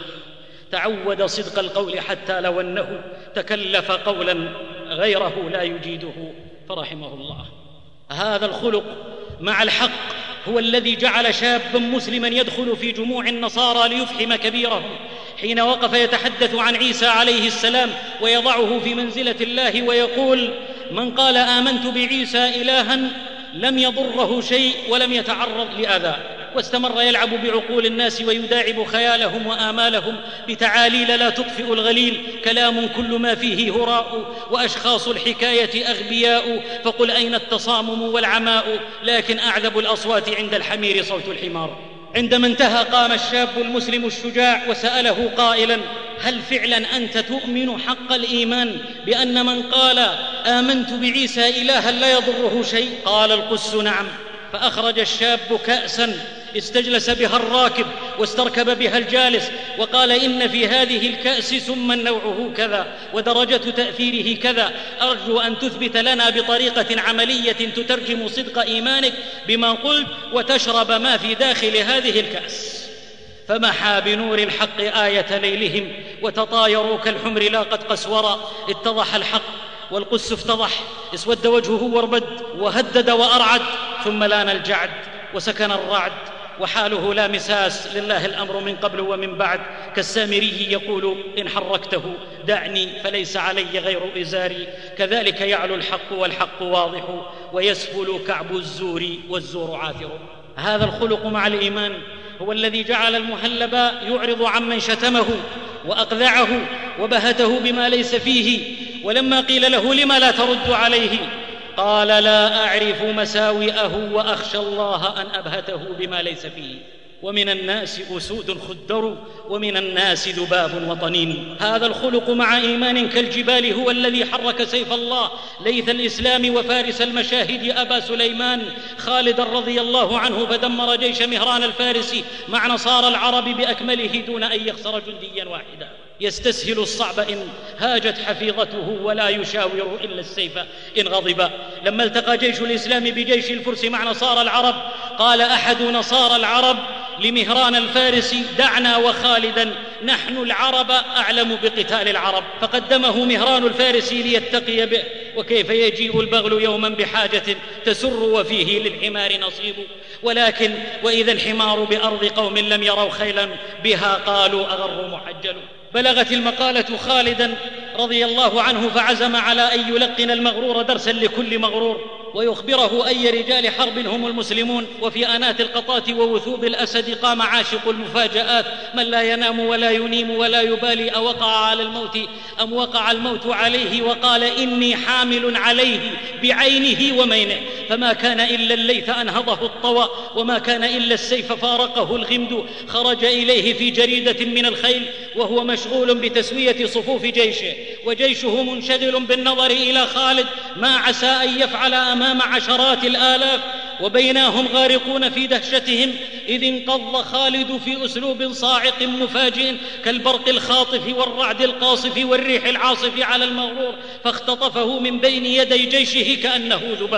تعود صدق القول حتى لو أنه تكلف قولا غيره لا يجيده، فرحمه الله. هذا الخلق مع الحق هو الذي جعل شابا مسلما يدخل في جموع النصارى ليفحم كبيرهم حين وقف يتحدث عن عيسى عليه السلام ويضعه في منزلة الله ويقول: من قال آمنت بعيسى إلها لم يضره شيء ولم يتعرض لأذى. واستمر يلعب بعقول الناس ويداعب خيالهم وآمالهم بتعاليل لا تطفئ الغليل، كلام كل ما فيه هراء، وأشخاص الحكاية أغبياء، فقل أين التصامم والعماء، لكن أعذب الأصوات عند الحمير صوت الحمار. عندما انتهى قام الشاب المسلم الشجاع وسأله قائلا: هل فعلا أنت تؤمن حق الإيمان بأن من قال آمنت بعيسى إلها لا يضره شيء؟ قال القس: نعم. فأخرج الشاب كأسا استجلس بها الراكب واستركب بها الجالس وقال: إن في هذه الكأس سما نوعه كذا ودرجة تأثيره كذا، أرجو أن تثبت لنا بطريقة عملية تترجم صدق إيمانك بما قلت وتشرب ما في داخل هذه الكأس. فمحى بنور الحق آية ليلهم وتطايروا كالحمر لاقت قسورا. اتضح الحق والقس افتضح، اسود وجهه واربد وهدد وأرعد، ثم لان الجعد وسكن الرعد، وحاله لا مساس، لله الأمر من قبل ومن بعد، كالسامري يقول: إن حركته دعني فليس علي غير إزاري. كذلك يعلو الحق والحق واضح، ويسفل كعب الزور والزور عاثر. هذا الخلق مع الإيمان هو الذي جعل المهلب يعرض عمن شتمه وأقذعه وبهته بما ليس فيه، ولما قيل له: لما لا ترد عليه؟ قال: لا أعرف مساوئه وأخشى الله أن أبهته بما ليس فيه. ومن الناس أسود خدر ومن الناس ذباب وطنين. هذا الخلق مع إيمان كالجبال هو الذي حرك سيف الله ليث الإسلام وفارس المشاهد أبا سليمان خالدا رضي الله عنه، فدمر جيش مهران الفارسي مع نصارى العرب بأكمله دون أن يخسر جنديا واحدا. يستسهل الصعب إن هاجت حفيظته ولا يشاور إلا السيف إن غضب. لما التقى جيش الإسلام بجيش الفرس مع نصارى العرب قال أحد نصارى العرب لمهران الفارسي: دعنا وخالدا، نحن العرب أعلم بقتال العرب. فقدمه مهران الفارسي ليتقي به. وكيف يجيء البغل يوما بحاجة تسر وفيه للحمار نصيب؟ ولكن وإذا الحمار بأرض قوم لم يروا خيلا بها قالوا أغر محجل. بلغت المقالة خالدا رضي الله عنه فعزم على أن يلقن المغرور درسا لكل مغرور ويخبره أي رجال حرب هم المسلمون. وفي آنات القطات ووثوب الأسد قام عاشق المفاجآت من لا ينام ولا ينيم ولا يبالي أوقع على الموت أم وقع الموت عليه، وقال: إني حامل عليه بعينه ومينه، فما كان إلا الليث أنهضه الطوى، وما كان إلا السيف فارقه الغمد. خرج إليه في جريدة من الخيل وهو مشغول بتسوية صفوف جيشه، وجيشه منشغل بالنظر إلى خالد ما عسى أن يفعل أمام عشرات الآلاف، وبينهم غارقون في دهشتهم إذ انقض خالد في أسلوب صاعق مفاجئ كالبرق الخاطف والرعد القاصف والريح العاصف على المغرور، فاختطفه من بين يدي جيشه كأنه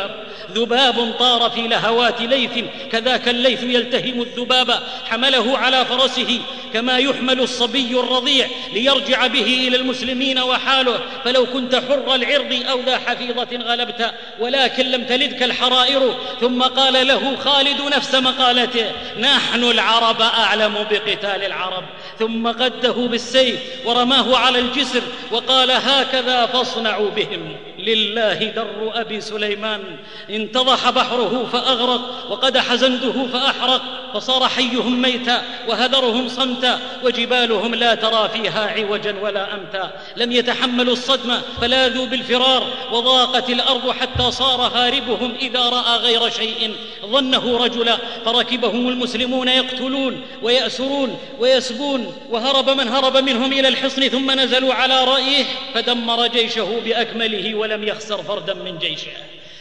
ذباب طار في لهوات ليث، كذاك الليث يلتهم الذباب. حمله على فرسه كما يحمل الصبي الرضيع ليرجع به إلى المسلمين وحاله. فلو كنت حر العرض أو ذا حفيظة غلبت، ولكن لم تلدك الحرائر. ثم قال له خالد نفس مقالته: نحن العرب أعلم بقتال العرب. ثم قده بالسيف ورماه على الجسر وقال: هكذا فاصنعوا بهم. لله در أبي سليمان انتضح بحره فأغرق، وقدح زنده فأحرق، فصار حيهم ميتا وهدرهم صمتا، وجبالهم لا ترى فيها عوجا ولا أمتا. لم يتحملوا الصدمة فلاذوا بالفرار، وضاقت الأرض حتى صار هاربهم إذا رأى غير شيء ظنه رجلا، فركبهم المسلمون يقتلون ويأسرون ويسبون، وهرب من هرب منهم إلى الحصن، ثم نزلوا على رأيه فدمر جيشه بأكمله ولم يخسر فردا من جيشه.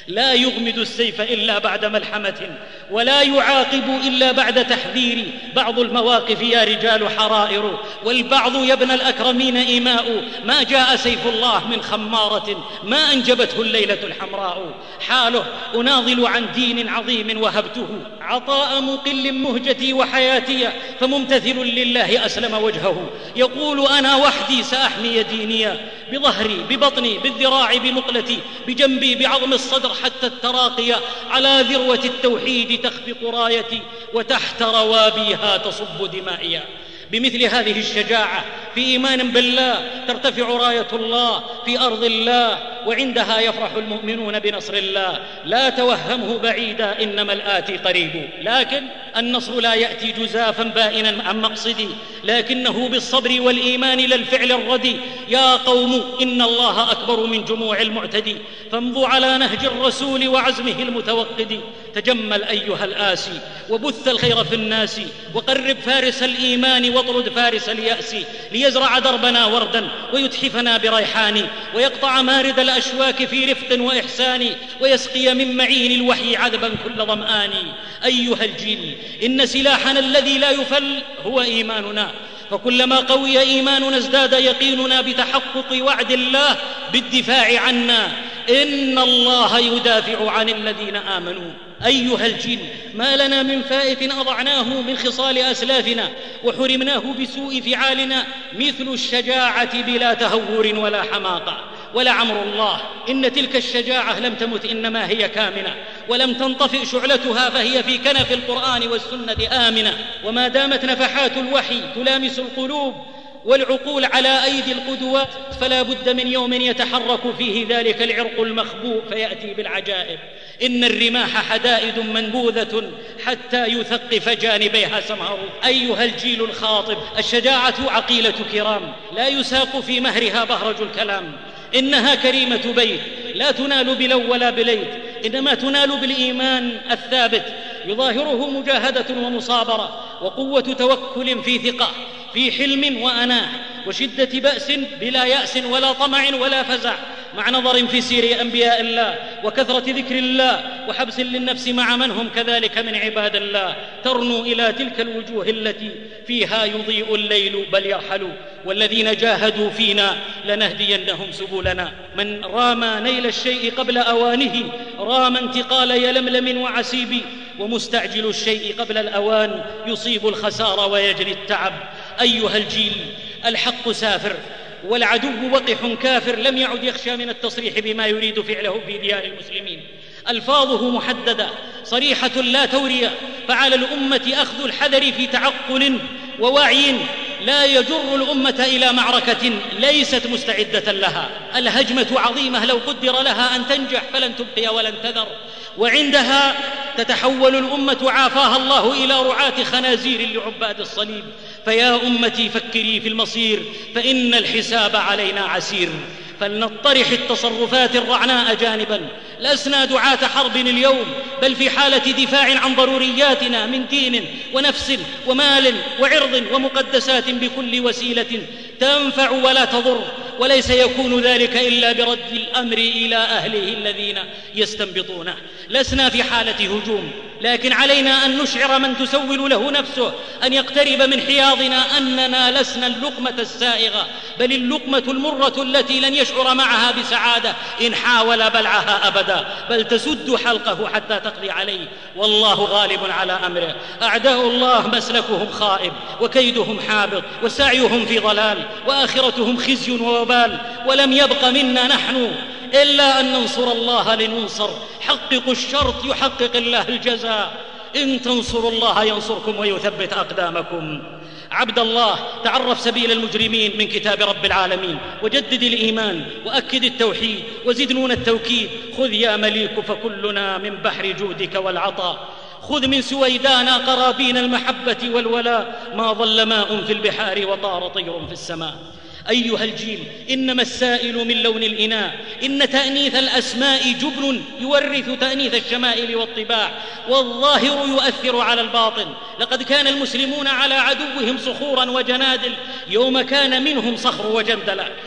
لا يغمد السيف إلا بعد ملحمة، ولا يعاقب إلا بعد تحذير. بعض المواقف يا رجال حرائر، والبعض يا ابن الأكرمين إيماء. ما جاء سيف الله من خمارة ما أنجبته الليلة الحمراء. حاله أناضل عن دين عظيم وهبته عطاء مقل مهجتي وحياتي، فممتثل لله أسلم وجهه. يقول أنا وحدي سأحمي ديني، بظهري ببطني بالذراع بمقلتي بجنبي بعظم الصدر، حتى التراقي على ذروة التوحيد تخفق رايتي، وتحت روابيها تصب دمائي. بمثل هذه الشجاعة في إيمان بالله ترتفع راية الله في أرض الله، وعندها يفرح المؤمنون بنصر الله. لا توهمه بعيدا، إنما الآتي قريب. لكن النصر لا يأتي جزافا بائنا عن مقصدي، لكنه بالصبر والإيمان لا الفعل الردي. يا قوم إن الله أكبر من جموع المعتدي، فامضوا على نهج الرسول وعزمه المتوقد. تجمل أيها الآسي وبث الخير في الناس، وقرب فارس الإيمان واطرد فارس اليأس، ليزرع دربنا وردا ويتحفنا بريحان، ويقطع مارد الأشواك في رفق وإحسان، ويسقي من معين الوحي عذبا كل ظمآن. أيها الجيل إن سلاحنا الذي لا يفل هو إيماننا، فكلما قوي إيماننا ازداد يقيننا بتحقق وعد الله بالدفاع عنا. إن الله يدافع عن الذين آمنوا. أيها الجيل ما لنا من فائت أضعناه من خصال أسلافنا، وحرمناه بسوء فعالنا، مثل الشجاعة بلا تهور ولا حماقة. ولعمر الله إن تلك الشجاعة لم تمت، إنما هي كامنة، ولم تنطفئ شعلتها، فهي في كنف القرآن والسنة آمنة. وما دامت نفحات الوحي تلامس القلوب والعقول على أيدي القدوات، فلا بد من يوم يتحرك فيه ذلك العرق المخبوء فيأتي بالعجائب. إن الرماح حدائد منبوذة حتى يثقف جانبيها سمهر. أيها الجيل الخاطب الشجاعة عقيلة كرام، لا يساق في مهرها بهرج الكلام. إنها كريمة بيت لا تنال بلو ولا بليت، إنما تنال بالإيمان الثابت، يظاهره مجاهدة ومصابرة، وقوة توكل في ثقة، في حلم وأناة، وشدة بأس بلا يأس ولا طمع ولا فزع، مع نظر في سير أنبياء الله، وكثرة ذكر الله، وحبس للنفس مع من هم كذلك من عباد الله. ترنو إلى تلك الوجوه التي فيها يضيء الليل بل يرحل، والذين جاهدوا فينا لنهدينهم سبلنا. من رام نيل الشيء قبل أوانه رام انتقال يلملم وعسيب، ومستعجل الشيء قبل الأوان يصيب الخسار ويجري التعب. أيها الجيل الحق سافر، والعدو وقح كافر، لم يعد يخشى من التصريح بما يريد فعله في ديار المسلمين. ألفاظه محددة صريحة لا تورية، فعلى الأمة أخذ الحذر في تعقل ووعي لا يجر الأمة إلى معركة ليست مستعدة لها. الهجمة عظيمة لو قدر لها أن تنجح فلن تبقي ولن تذر، وعندها تتحول الأمة عافاها الله إلى رعاة خنازير لعباد الصليب. فيا أمتي فكري في المصير، فإن الحساب علينا عسير. فلنطرح التصرفات الرعناء جانبا، لسنا دعاة حرب اليوم، بل في حالة دفاع عن ضرورياتنا من دين ونفس ومال وعرض ومقدسات بكل وسيلة تنفع ولا تضر، وليس يكون ذلك إلا برد الأمر إلى أهله الذين يستنبطونه. لسنا في حالة هجوم، لكن علينا أن نشعر من تسول له نفسه أن يقترب من حياضنا أننا لسنا اللقمة السائغة، بل اللقمة المرة التي لن يشعر معها بسعادة إن حاول بلعها أبدا، بل تسد حلقه حتى تقضي عليه، والله غالب على أمره. أعداء الله مسلكهم خائب، وكيدهم حابط، وسعيهم في ضلال، وآخرتهم خزي ووبال، ولم يبق منا نحن إلا أن ننصر الله لننصر. حققوا الشرط يحقق الله الجزاء، إن تنصروا الله ينصركم ويثبت أقدامكم. عبد الله تعرف سبيل المجرمين من كتاب رب العالمين، وجدد الإيمان وأكد التوحيد وزد نون التوكيد. خذ يا مليك فكلنا من بحر جودك والعطاء، خذ من سويدانا قرابين المحبة والولاء، ما ظل ماء في البحار وطار طير في السماء. أيها الجيل إنما السائل من لون الإناء، إن تأنيث الأسماء جبن يورث تأنيث الشمائل والطباع، والظاهر يؤثر على الباطن. لقد كان المسلمون على عدوهم صخورا وجنادل يوم كان منهم صخر وجندلة،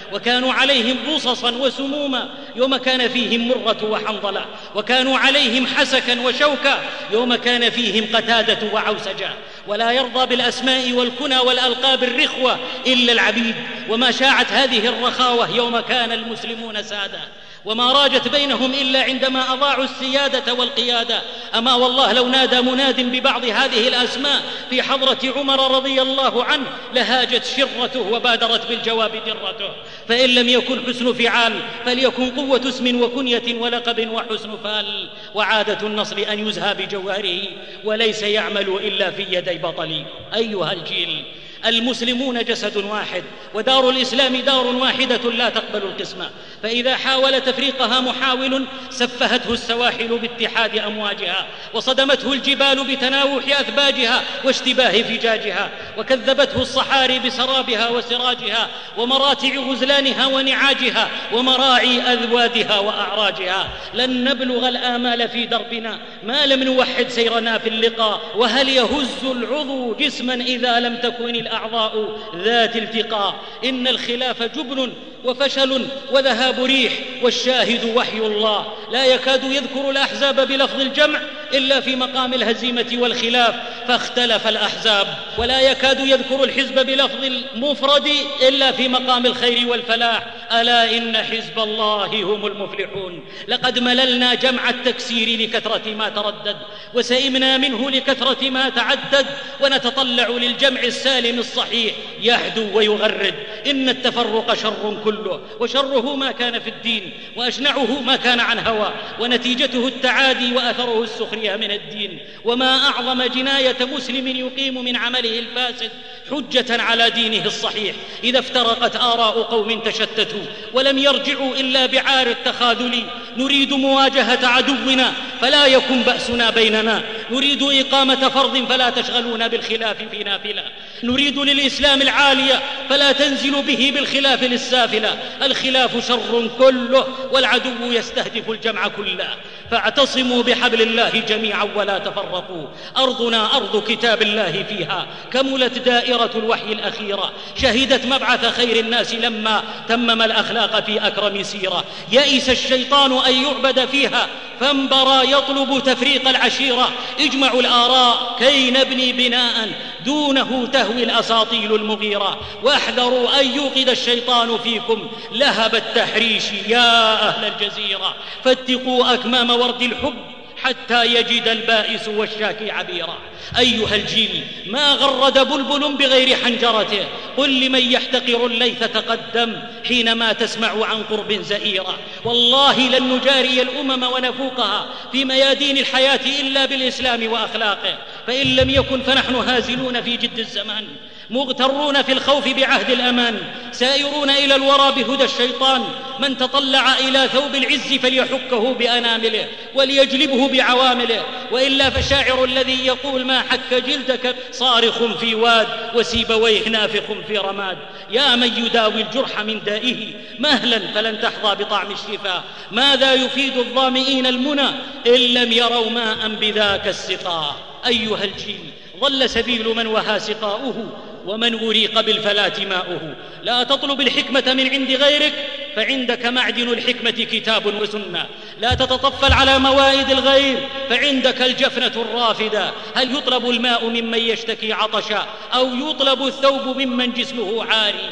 وكانوا عليهم بصصا وسموما يوم كان فيهم مرة وحنظلة، وكانوا عليهم حسكا وشوكا يوم كان فيهم قتادة وعوسجة. ولا يرضى بالأسماء والكنى والألقاب الرخوة إلا العبيد، وما شاعت هذه الرخاوة يوم كان المسلمون سادة، وما راجت بينهم إلا عندما أضاعوا السيادة والقيادة. أما والله لو نادى مناد ببعض هذه الأسماء في حضرة عمر رضي الله عنه لهاجت شرته وبادرت بالجواب درته. فإن لم يكن حسن فعال فليكن قوة اسم وكنية ولقب وحسن فال. وعادة النصر أن يزهى بجواره وليس يعمل إلا في يدي بطل. أيها الجيل، المسلمون جسد واحد، ودار الإسلام دار واحدة لا تقبل القسمة، فإذا حاول تفريقها محاول سفهته السواحل باتحاد أمواجها، وصدمته الجبال بتناوح أثباجها واشتباه فجاجها، وكذبته الصحاري بسرابها وسراجها، ومراتع غزلانها ونعاجها، ومراعي أذوادها وأعراجها. لن نبلغ الآمال في دربنا ما لم نوحد سيرنا في اللقاء، وهل يهز العضو جسما إذا لم تكن الأعضاء ذات التقاء؟ إن الخلاف جبن وفشل وذهاب ريح، والشاهد وحي الله. لا يكاد يذكر الأحزاب بلفظ الجمع إلا في مقام الهزيمة والخلاف فاختلف الأحزاب، ولا يكاد يذكر الحزب بلفظ المفرد إلا في مقام الخير والفلاح. ألا إن حزب الله هم المفلحون. لقد مللنا جمع التكسير لكثرة ما تردد، وسئمنا منه لكثرة ما تعدد، ونتطلع للجمع السالم الصحيح يحدو ويغرد. إن التفرق شر كله، وشره ما كان في الدين، وأشنعه ما كان عن هوى، ونتيجته التعادي وأثره السخرية من الدين. وما أعظم جناية مسلم يقيم من عمله الفاسد حجة على دينه الصحيح إذا افترقت آراء قوم تشتتوا ولم يرجعوا إلا بعار التخاذل. نريد مواجهة عدونا فلا يكن بأسنا بيننا، نريد إقامة فرض فلا تشغلون بالخلاف في نافلة، نريد للإسلام العالية فلا تنزل به بالخلاف للسافلة. الخلاف شر كله، والعدو يستهدف الجمع كله. فاعتصموا بحبل الله جميعا ولا تفرقوا. أرضنا أرض كتاب الله، فيها كملت دائرة الوحي الأخيرة، شهدت مبعث خير الناس لما تمم الأخلاق في أكرم سيرة. يئس الشيطان أن يعبد فيها فانبرى يطلب تفريق العشيرة. اجمعوا الآراء كي نبني بناء دونه تهوي الأساطيل المغيرة، واحذروا أن يوقد الشيطان فيكم لهب التحريش يا أهل الجزيرة. فاتقوا أكمام ورد الحب حتى يجد البائس والشاكي عبيرا. أيها الجيل، ما غرد بلبل بغير حنجرته. قل لمن يحتقر الليث تقدم حينما تسمع عن قرب زئيرا. والله لن نجاري الأمم ونفوقها في ميادين الحياة إلا بالإسلام وأخلاقه، فإن لم يكن فنحن هازلون في جد الزمان، مغترون في الخوف بعهد الأمان، سائرون إلى الورى بهدى الشيطان. من تطلع إلى ثوب العز فليحكه بأنامله وليجلبه بعوامله، وإلا فشاعر الذي يقول ما حك جلدك صارخ في واد وسيبويه نافخ في رماد. يا من يداوي الجرح من دائه مهلا فلن تحظى بطعم الشفاء. ماذا يفيد الظامئين المنى إن لم يروا ماء بذاك السقاء؟ أيها الجيل، ضل سبيل من وهى سقاؤه، ومن أريق بالفلاة ماؤه. لا تطلب الحكمة من عند غيرك، فعندك معدن الحكمة كتاب وسنة. لا تتطفل على موائد الغير، فعندك الجفنة الرافدة. هل يطلب الماء ممن يشتكي عطشا، أو يطلب الثوب ممن جسمه عاري؟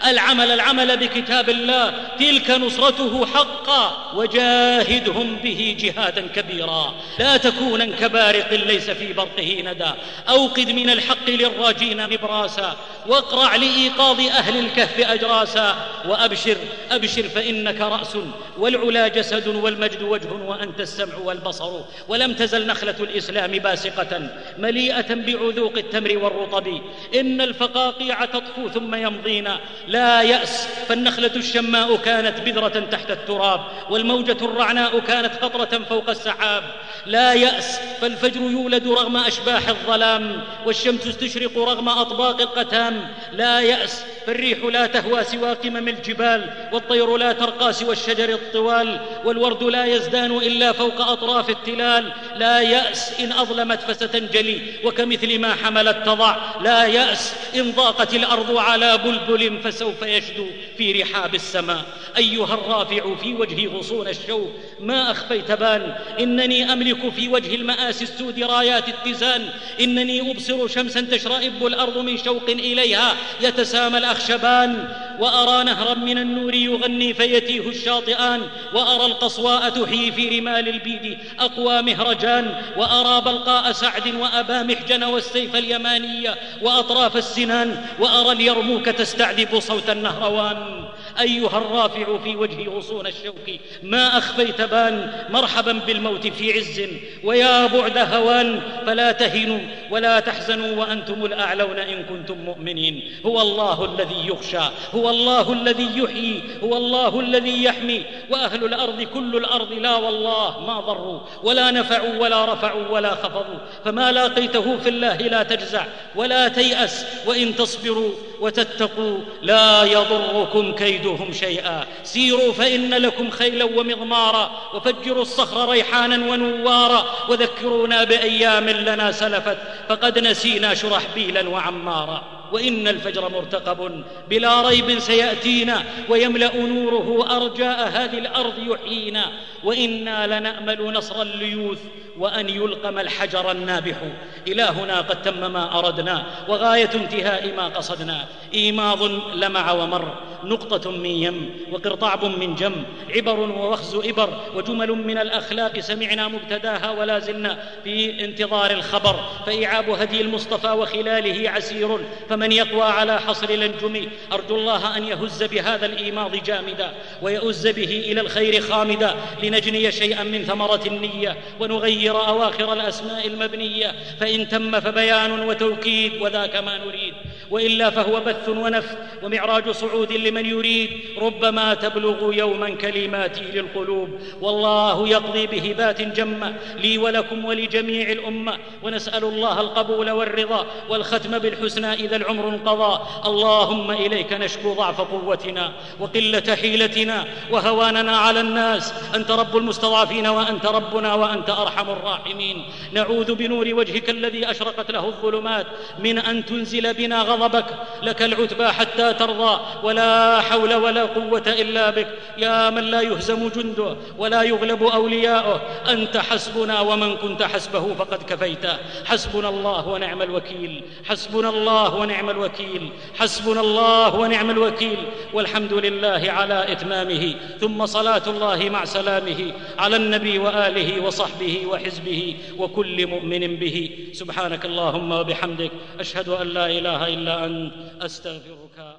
العمل بكتاب الله، تلك نصرته حقا، وجاهدهم به جهادا كبيرا. لا تكونا كبارق ليس في برقه ندى، أوقد من الحق للراجين نبراسا، واقرع لإيقاظ أهل الكهف أجراسا. وأبشر أبشر فإنك رأس، والعلا جسد، والمجد وجه، وأنت السمع والبصر. ولم تزل نخلة الإسلام باسقة مليئة بعذوق التمر والرطب. إن الفقاقيع تطفو ثم يمضينا. لا يأس، فالنخلة الشماء كانت بذرة تحت التراب، والموجة الرعناء كانت خطرة فوق السحاب. لا يأس، فالفجر يولد رغم أشباح الظلام، والشمس تشرق رغم أطباق القتام. لا يأس، فالريح لا تهوى سوى قمم الجبال، والطير لا ترقى سوى الشجر الطوال، والورد لا يزدان إلا فوق أطراف التلال. لا يأس إن أظلمت فستنجلي، وكمثل ما حملت تضع. لا يأس إن ضاقت الأرض على بلبل، فسوف يشدو في رحاب السماء. أيها الرافع في وجهي غصون الشوق، ما أخفيت بان. إنني أملك في وجه المآسي السود رايات اتزان. إنني أبصر شمسا تشرئب الأرض من شوق إليها يتسامى الأخشبان، وأرى نهرا من النور يغني فيتيه الشاطئان، وأرى القصواء تحيي في رمال البيد أقوى مهرجان، وأرى بلقاء سعد وأبا محجن والسيف اليمانية وأطراف السنان، وأرى اليرموك تستعذب صوت النهروان. أيها الرافع في وجهي غصون الشوك، ما أخفيت بان. مرحبا بالموت في عز، ويا بعد هوان. فلا تهنوا ولا تحزنوا وأنتم الأعلون إن كنتم مؤمنين. هو الله الذي يخشى، هو الله الذي يحيي، هو الله الذي يحمي. وأهل الأرض كل الأرض لا والله ما ضروا ولا نفعوا ولا رفعوا ولا خفضوا. فما لاقيته في الله لا تجزع ولا تيأس، وإن تصبروا وتتقوا لا يضركم كيدهم شيئا. سيروا فإن لكم خيلا ومضمارا، وفجروا الصخر ريحانا ونوارا، وذكرونا بأيام لنا سلفت فقد نسينا شرحبيلا وعمارا. وإن الفجر مرتقب بلا ريب سيأتينا، ويملأ نوره أرجاء هذه الأرض يحيينا. وإنا لنأمل نصر الليوث، وأن يلقم الحجر النابح. إلهنا قد تم ما أردنا، وغاية انتهاء ما قصدنا. إيماض لمع ومر، نقطة من يم وقرطعب من جم، عبر ووخز إبر، وجمل من الأخلاق سمعنا مبتداها ولا زلنا في انتظار الخبر. فإعاب هدي المصطفى وخلاله عسير، فمن يقوى على حصر الأنجم. أرجو الله أن يهز بهذا الإيماض جامدا، ويؤز به إلى الخير خامدا، لنجني شيئا من ثمرة النية، ونغير أواخر الأسماء المبنية. فإن تم فبيان وتوكيد، وذاك ما نريد، وإلا فهو بث ونفث ومعراج صعود لمن يريد. ربما تبلغ يوما كلماتي للقلوب، والله يقضي بهبات جمة لي ولكم ولجميع الأمة. ونسأل الله القبول والرضا والختم بالحسنى إذا العمر انقضى. اللهم إليك نشكو ضعف قوتنا وقلة حيلتنا وهواننا على الناس. أنت رب المستضعفين، وأنت ربنا، وأنت أرحم الراحمين. نعوذ بنور وجهك الذي أشرقت له الظلمات من أن تنزل بنا غضبك. لك العتبى حتى ترضى، ولا حول ولا قوة إلا بك. يا من لا يهزم جنده ولا يغلب أولياؤه، أنت حسبنا، ومن كنت حسبه فقد كفيته. حسبنا الله ونعم الوكيل، حسبنا الله ونعم الوكيل، حسبنا الله ونعم الوكيل. والحمد لله على إتمامه، ثم صلاة الله مع سلامه على النبي وآله وصحبه وحزبه وكل مؤمن به. سبحانك اللهم وبحمدك، أشهد أن لا إله إلا أنت، أستغفرك.